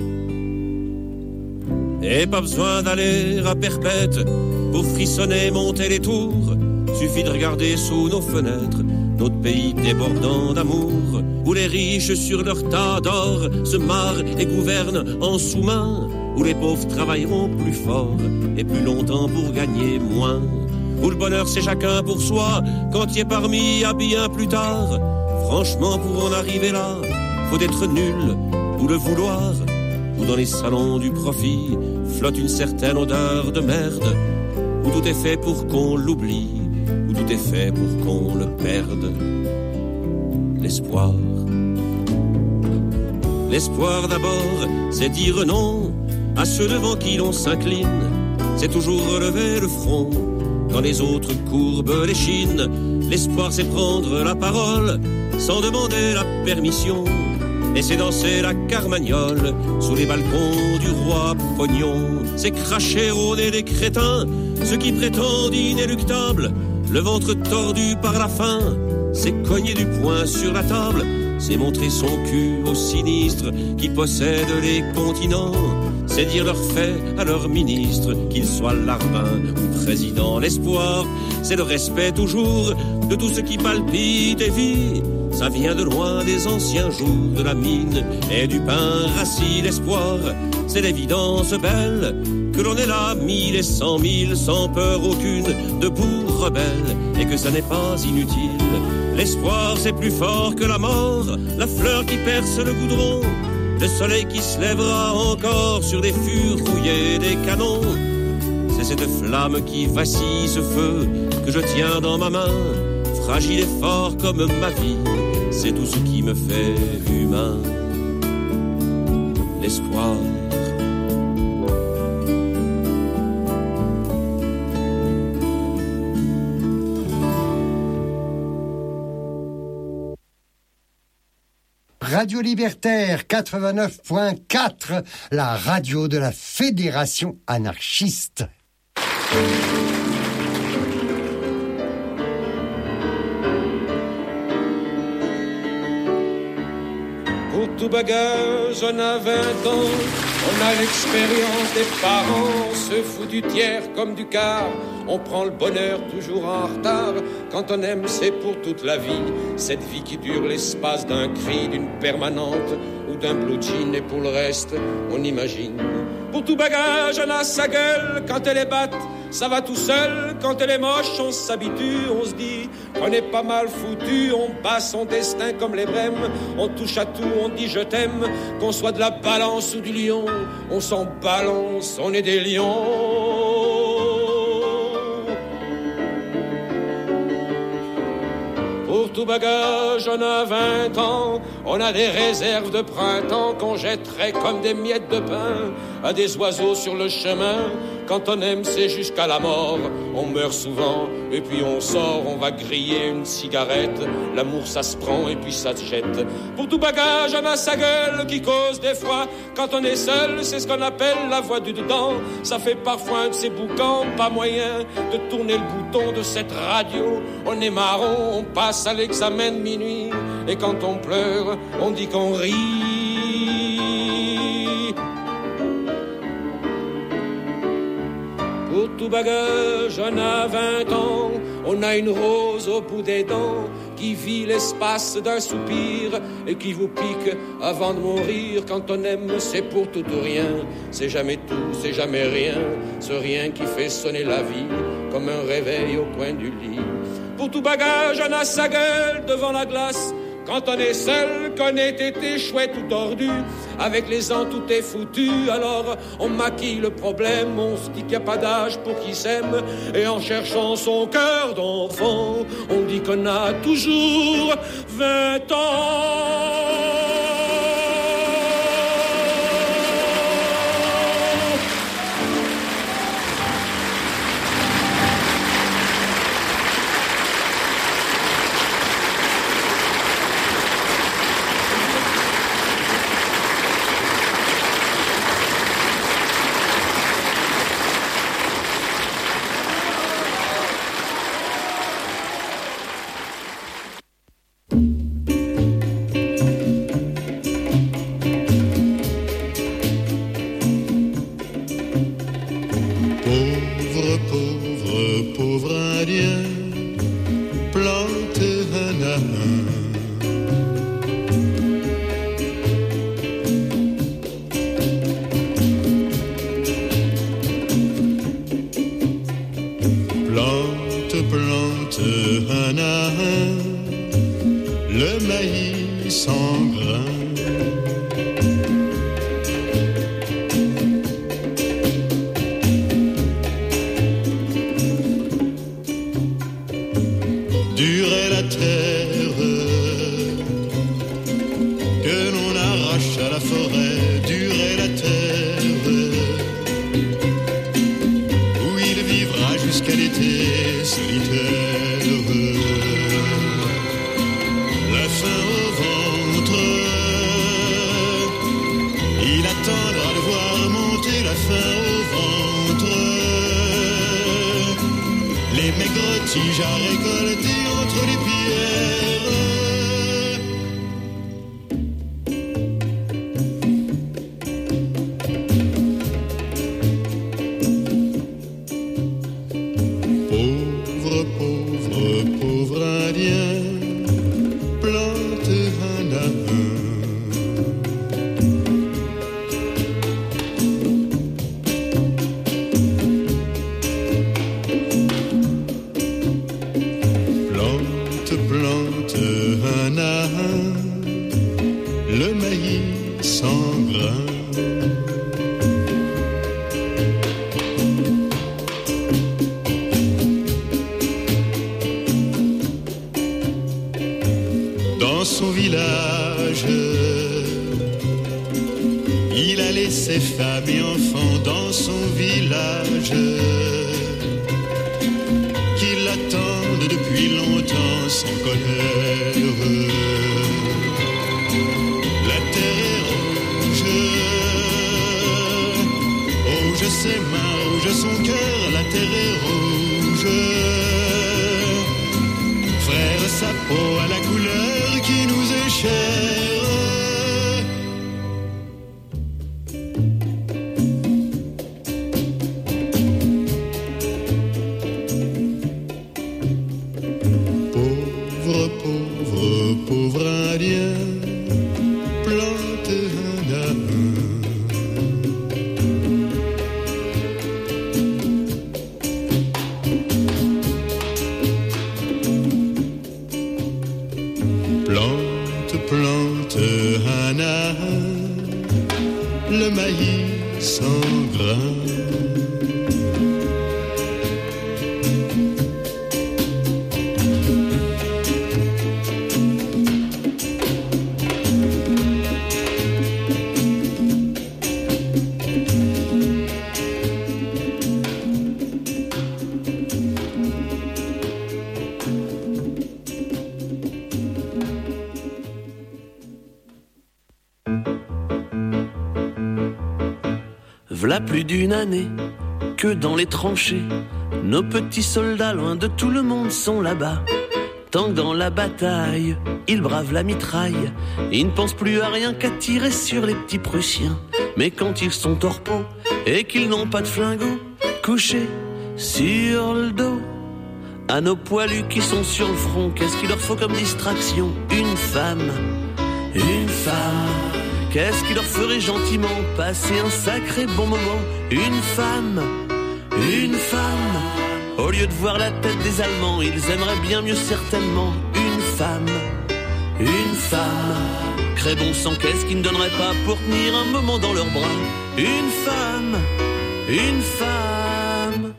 Et pas besoin d'aller à Perpète pour frissonner, monter les tours. Suffit de regarder sous nos fenêtres notre pays débordant d'amour, où les riches sur leur tas d'or se marrent et gouvernent en sous-main, où les pauvres travailleront plus fort et plus longtemps pour gagner moins, où le bonheur c'est chacun pour soi, quand il est parmi à bien plus tard. Franchement, pour en arriver là, faut être nul ou le vouloir, où dans les salons du profit flotte une certaine odeur de merde, où tout est fait pour qu'on l'oublie, où tout est fait pour qu'on le perde. L'espoir. L'espoir d'abord, c'est dire non à ceux devant qui l'on s'incline. C'est toujours relever le front quand les autres courbent les chines. L'espoir, c'est prendre la parole sans demander la permission. Et c'est danser la carmagnole sous les balcons du roi Pognon. C'est cracher au nez des crétins, ceux qui prétendent inéluctables, le ventre tordu par la faim. C'est cogner du poing sur la table, c'est montrer son cul aux sinistres qui possèdent les continents. C'est dire leurs faits à leurs ministres, qu'ils soient larbins ou présidents. L'espoir, c'est le respect toujours de tout ce qui palpite et vit. Ça vient de loin des anciens jours, de la mine et du pain rassis. L'espoir, c'est l'évidence belle que l'on est là mille et cent mille sans peur aucune, debout rebelle, et que ça n'est pas inutile. L'espoir, c'est plus fort que la mort, la fleur qui perce le goudron, le soleil qui se lèvera encore sur des fûts rouillés des canons. C'est cette flamme qui vacille, ce feu que je tiens dans ma main, fragile et fort comme ma vie, c'est tout ce qui me fait humain. L'espoir. Radio Libertaire quatre-vingt-neuf point quatre, la radio de la Fédération anarchiste. Pour tout bagage, on a vingt ans, on a l'expérience des parents, on se fout du tiers comme du quart, on prend le bonheur toujours en retard. Quand on aime, c'est pour toute la vie, cette vie qui dure l'espace d'un cri, d'une permanente ou d'un blue jean, et pour le reste, on imagine. Pour tout bagage, on a sa gueule, quand elle est batte, ça va tout seul. Quand elle est moche, on s'habitue, on se dit on est pas mal foutu, on bat son destin comme les brèmes, on touche à tout, on dit je t'aime, qu'on soit de la balance ou du lion, on s'en balance, on est des lions. Pour tout bagage, on a vingt ans, on a des réserves de printemps qu'on jetterait comme des miettes de pain à des oiseaux sur le chemin. Quand on aime, c'est jusqu'à la mort, on meurt souvent, et puis on sort, on va griller une cigarette. L'amour, ça se prend, et puis ça se jette. Pour tout bagage, on a sa gueule qui cause des fois. Quand on est seul, c'est ce qu'on appelle la voix du dedans. Ça fait parfois un de ces boucans, pas moyen de tourner le bouton de cette radio. On est marron, on passe à l'examen de minuit, et quand on pleure, on dit qu'on rit. tout bagage, on a vingt ans, on a une rose au bout des dents qui vit l'espace d'un soupir et qui vous pique avant de mourir. Quand on aime, c'est pour tout ou rien, c'est jamais tout, c'est jamais rien, ce rien qui fait sonner la vie comme un réveil au coin du lit. Pour tout bagage, on a sa gueule devant la glace. Quand on est seul, qu'on est été chouette ou tordu, avec les ans tout est foutu, alors on maquille le problème, on se dit qu'il n'y a pas d'âge pour qui s'aime, et en cherchant son cœur d'enfant, on dit qu'on a toujours vingt ans. V'là plus d'une année que dans les tranchées, nos petits soldats loin de tout le monde sont là-bas. Tant que dans la bataille, ils bravent la mitraille, ils ne pensent plus à rien qu'à tirer sur les petits Prussiens. Mais quand ils sont au repos et qu'ils n'ont pas de flingots, couchés sur le dos. À nos poilus qui sont sur le front, qu'est-ce qu'il leur faut comme distraction? Une femme, une femme. Qu'est-ce qu'il leur ferait gentiment passer un sacré bon moment? Une femme, une femme. Au lieu de voir la tête des Allemands, ils aimeraient bien mieux certainement une femme, une femme. Crée bon sang, qu'est-ce qu'ils ne donneraient pas pour tenir un moment dans leurs bras? Une femme, une femme.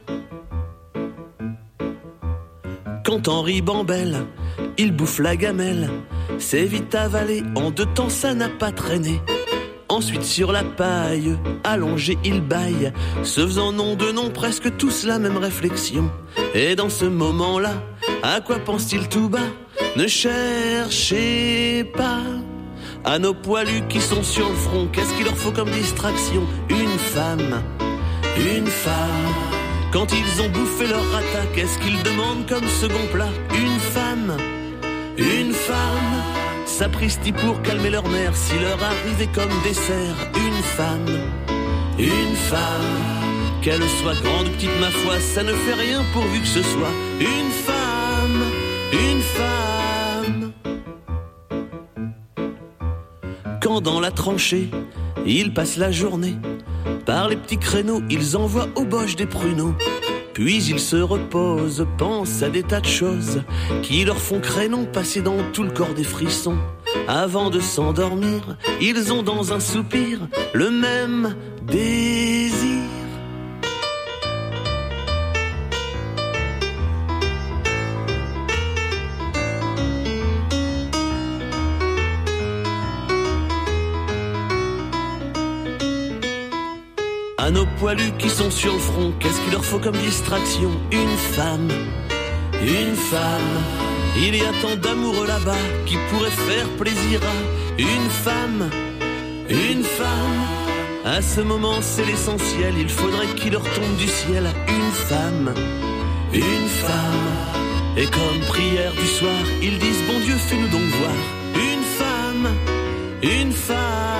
Quand Henri bambelle, il bouffe la gamelle, c'est vite avalé, en deux temps ça n'a pas traîné. Ensuite sur la paille, allongé il bâille, se faisant nom de nom, presque tous la même réflexion. Et dans ce moment-là, à quoi pense-t-il tout bas? Ne cherchez pas. À nos poilus qui sont sur le front, qu'est-ce qu'il leur faut comme distraction? Une femme, une femme. Quand ils ont bouffé leur rata, qu'est-ce qu'ils demandent comme second plat? Une femme, une femme. Sapristi pour calmer leur mère, si leur arrivait comme dessert. Une femme, une femme. Qu'elle soit grande ou petite, ma foi, ça ne fait rien pourvu que ce soit une femme, une femme. Quand dans la tranchée, ils passent la journée, par les petits créneaux, ils envoient aux boches des pruneaux. Puis ils se reposent, pensent à des tas de choses qui leur font crénon passer dans tout le corps des frissons. Avant de s'endormir, ils ont dans un soupir le même désir. À nos poilus qui sont sur le front, qu'est-ce qu'il leur faut comme distraction? Une femme, une femme. Il y a tant d'amoureux là-bas qui pourraient faire plaisir à une femme, une femme. À ce moment c'est l'essentiel, il faudrait qu'il leur tombe du ciel une femme, une femme. Et comme prière du soir, ils disent bon Dieu fais-nous donc voir une femme, une femme.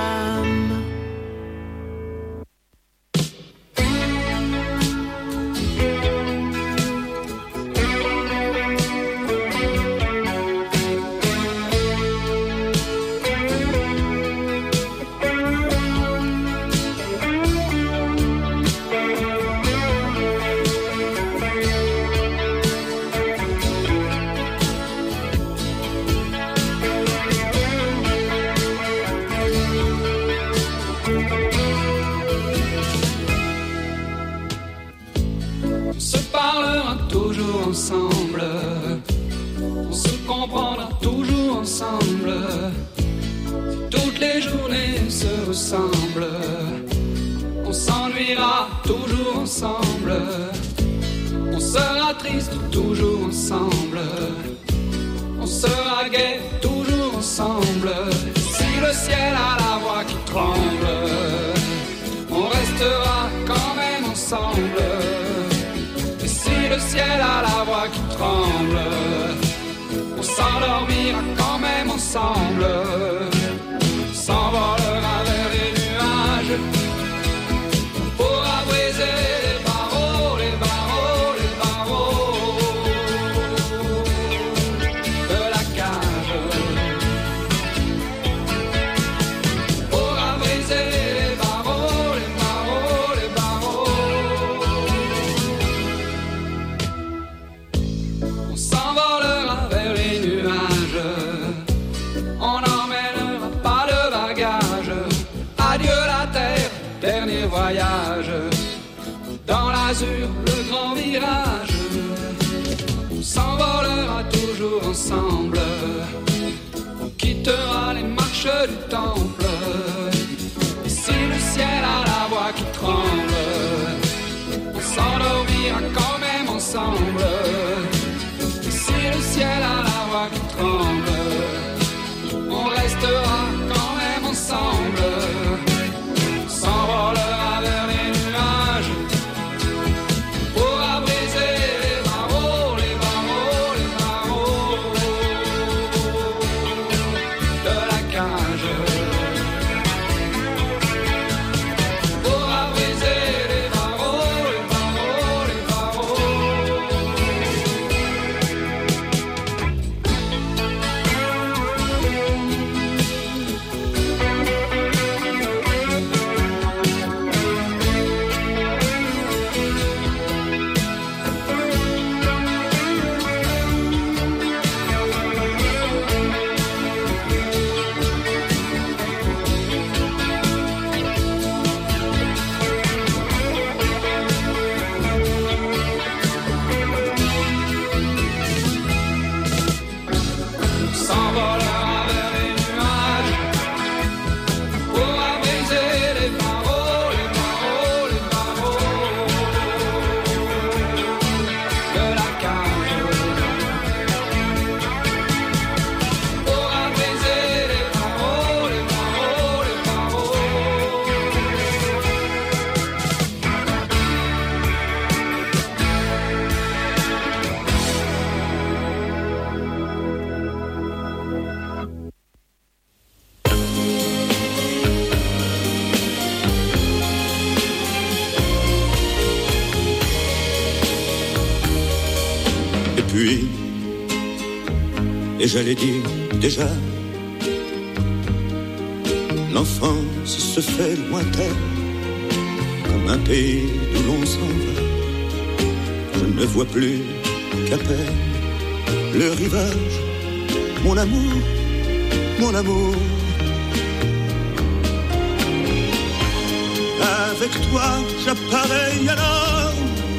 Le grand virage, on s'envolera toujours ensemble, on quittera les marches du temple. Et si le ciel a la voix qui tremble, on s'endormira quand même ensemble. Et si le ciel a la voix qui tremble, on restera quand même ensemble, on s'envolera vers les nuages. De la cage. Et j'allais dire déjà, l'enfance se fait lointaine, comme un pays d'où l'on s'en va. Je ne vois plus qu'à peine le rivage, mon amour, mon amour. Avec toi, j'appareille alors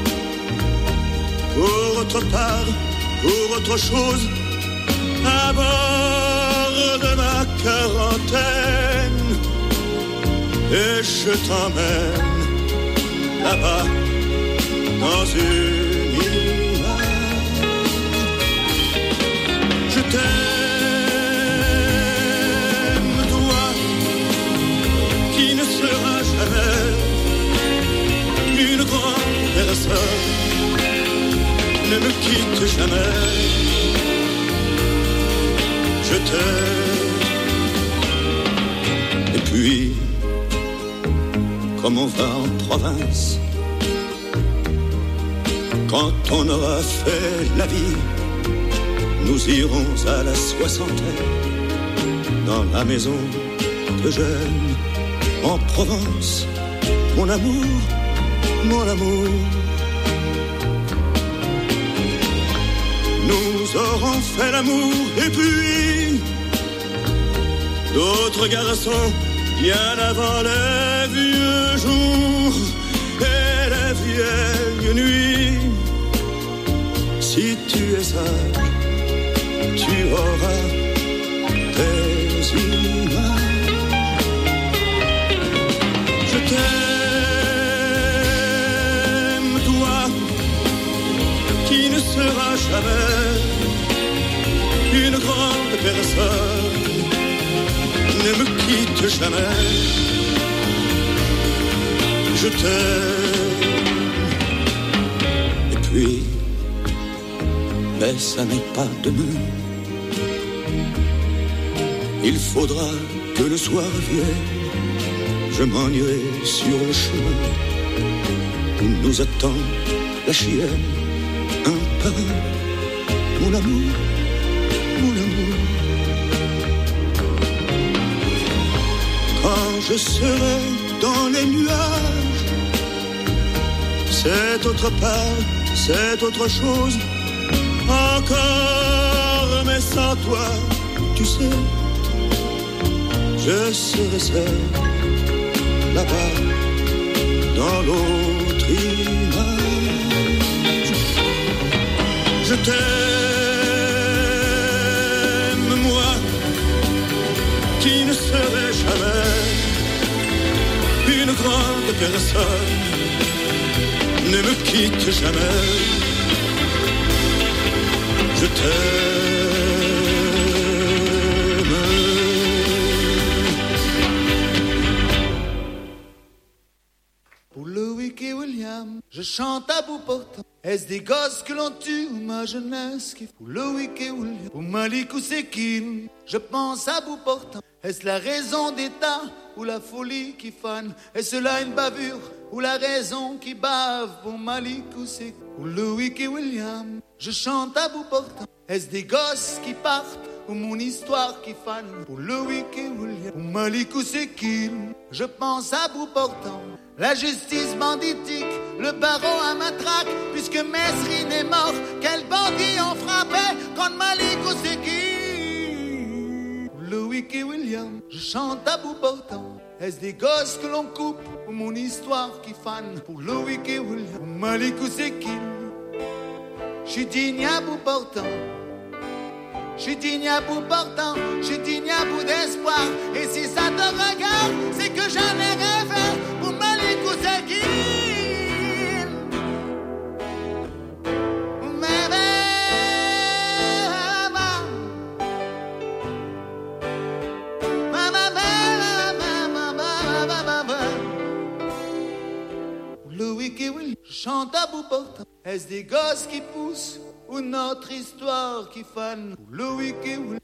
pour autre part, pour autre chose, à bord de ma quarantaine. Et je t'emmène là-bas dans une image. Je t'aime, toi qui ne seras jamais une grande personne. Ne me quitte jamais. Je t'aime. Et puis, comme on va en province, quand on aura fait la vie, nous irons à la soixantaine dans la maison que j'aime en Provence. Mon amour, mon amour. Nous aurons fait l'amour et puis d'autres garçons bien avant les vieux jours et les vieilles nuits. Si tu es sage, tu auras des images. Je t'aime, toi qui ne seras jamais une grande personne. Ne me quitte jamais. Je t'aime. Et puis, mais ça n'est pas demain. Il faudra que le soir vienne. Je m'en irai sur le chemin où nous attend la chienne. Un par un, mon amour, mon amour. Quand je serai dans les nuages, c'est autre part, c'est autre chose. Encore, mais sans toi, tu sais, je serai seul là-bas dans l'autre image. Je t'aime, moi qui ne serai jamais une grande personne. Ne me quitte jamais. Je t'aime. Pour Louis K. William, je chante à bout portant. Est-ce des gosses que l'on tue ou ma jeunesse qui pour Louis K. William, pour Malik ou Sekine, je pense à bout portant. Est-ce la raison d'État ou la folie qui fane? Est-ce là une bavure ou la raison qui bave? Pour Malik ou Sekine, pour Louis K. William, je chante à bout portant. Est-ce des gosses qui partent ou mon histoire qui fane? Pour Louis K. William, pour Malik ou Sekine, je pense à bout portant. La justice banditique, le barreau à matraque, puisque Mesrine est mort, quel bandit ont frappé contre Malik ou Sekine? Pour Louis K. William, je chante à bout portant. Est-ce des gosses que l'on coupe ou mon histoire qui fane? Pour Louis K. William, pour Malik ou Sekine, j'suis digne à bout portant. J'suis digne à bout portant, j'suis digne à bout d'espoir. Et si ça te regarde, c'est que j'en ai rêvé pour Malik ou Sekine. Mais Louis K. William, je chante à bout portant. Est-ce des gosses qui poussent ou notre histoire qui fane? Pour Louis K. William.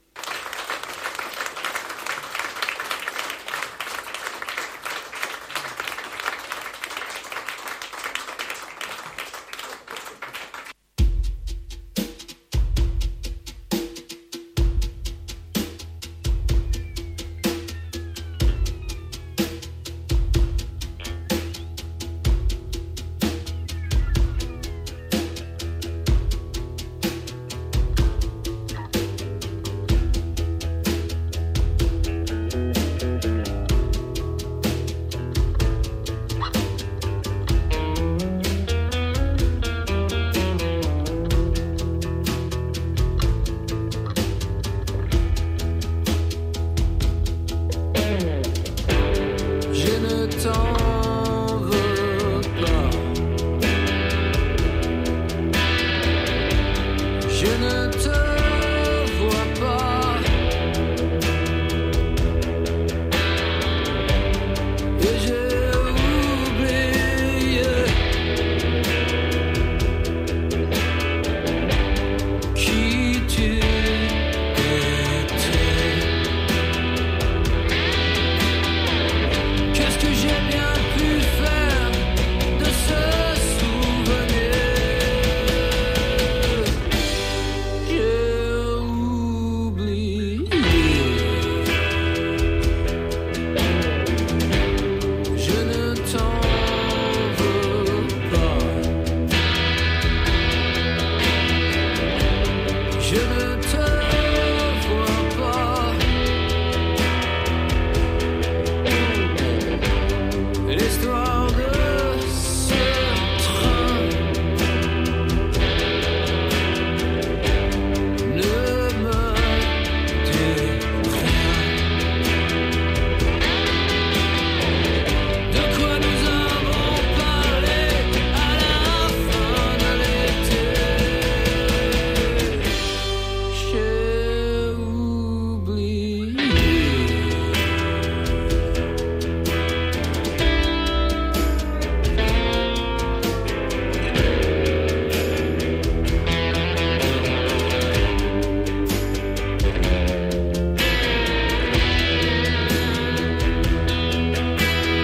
temps.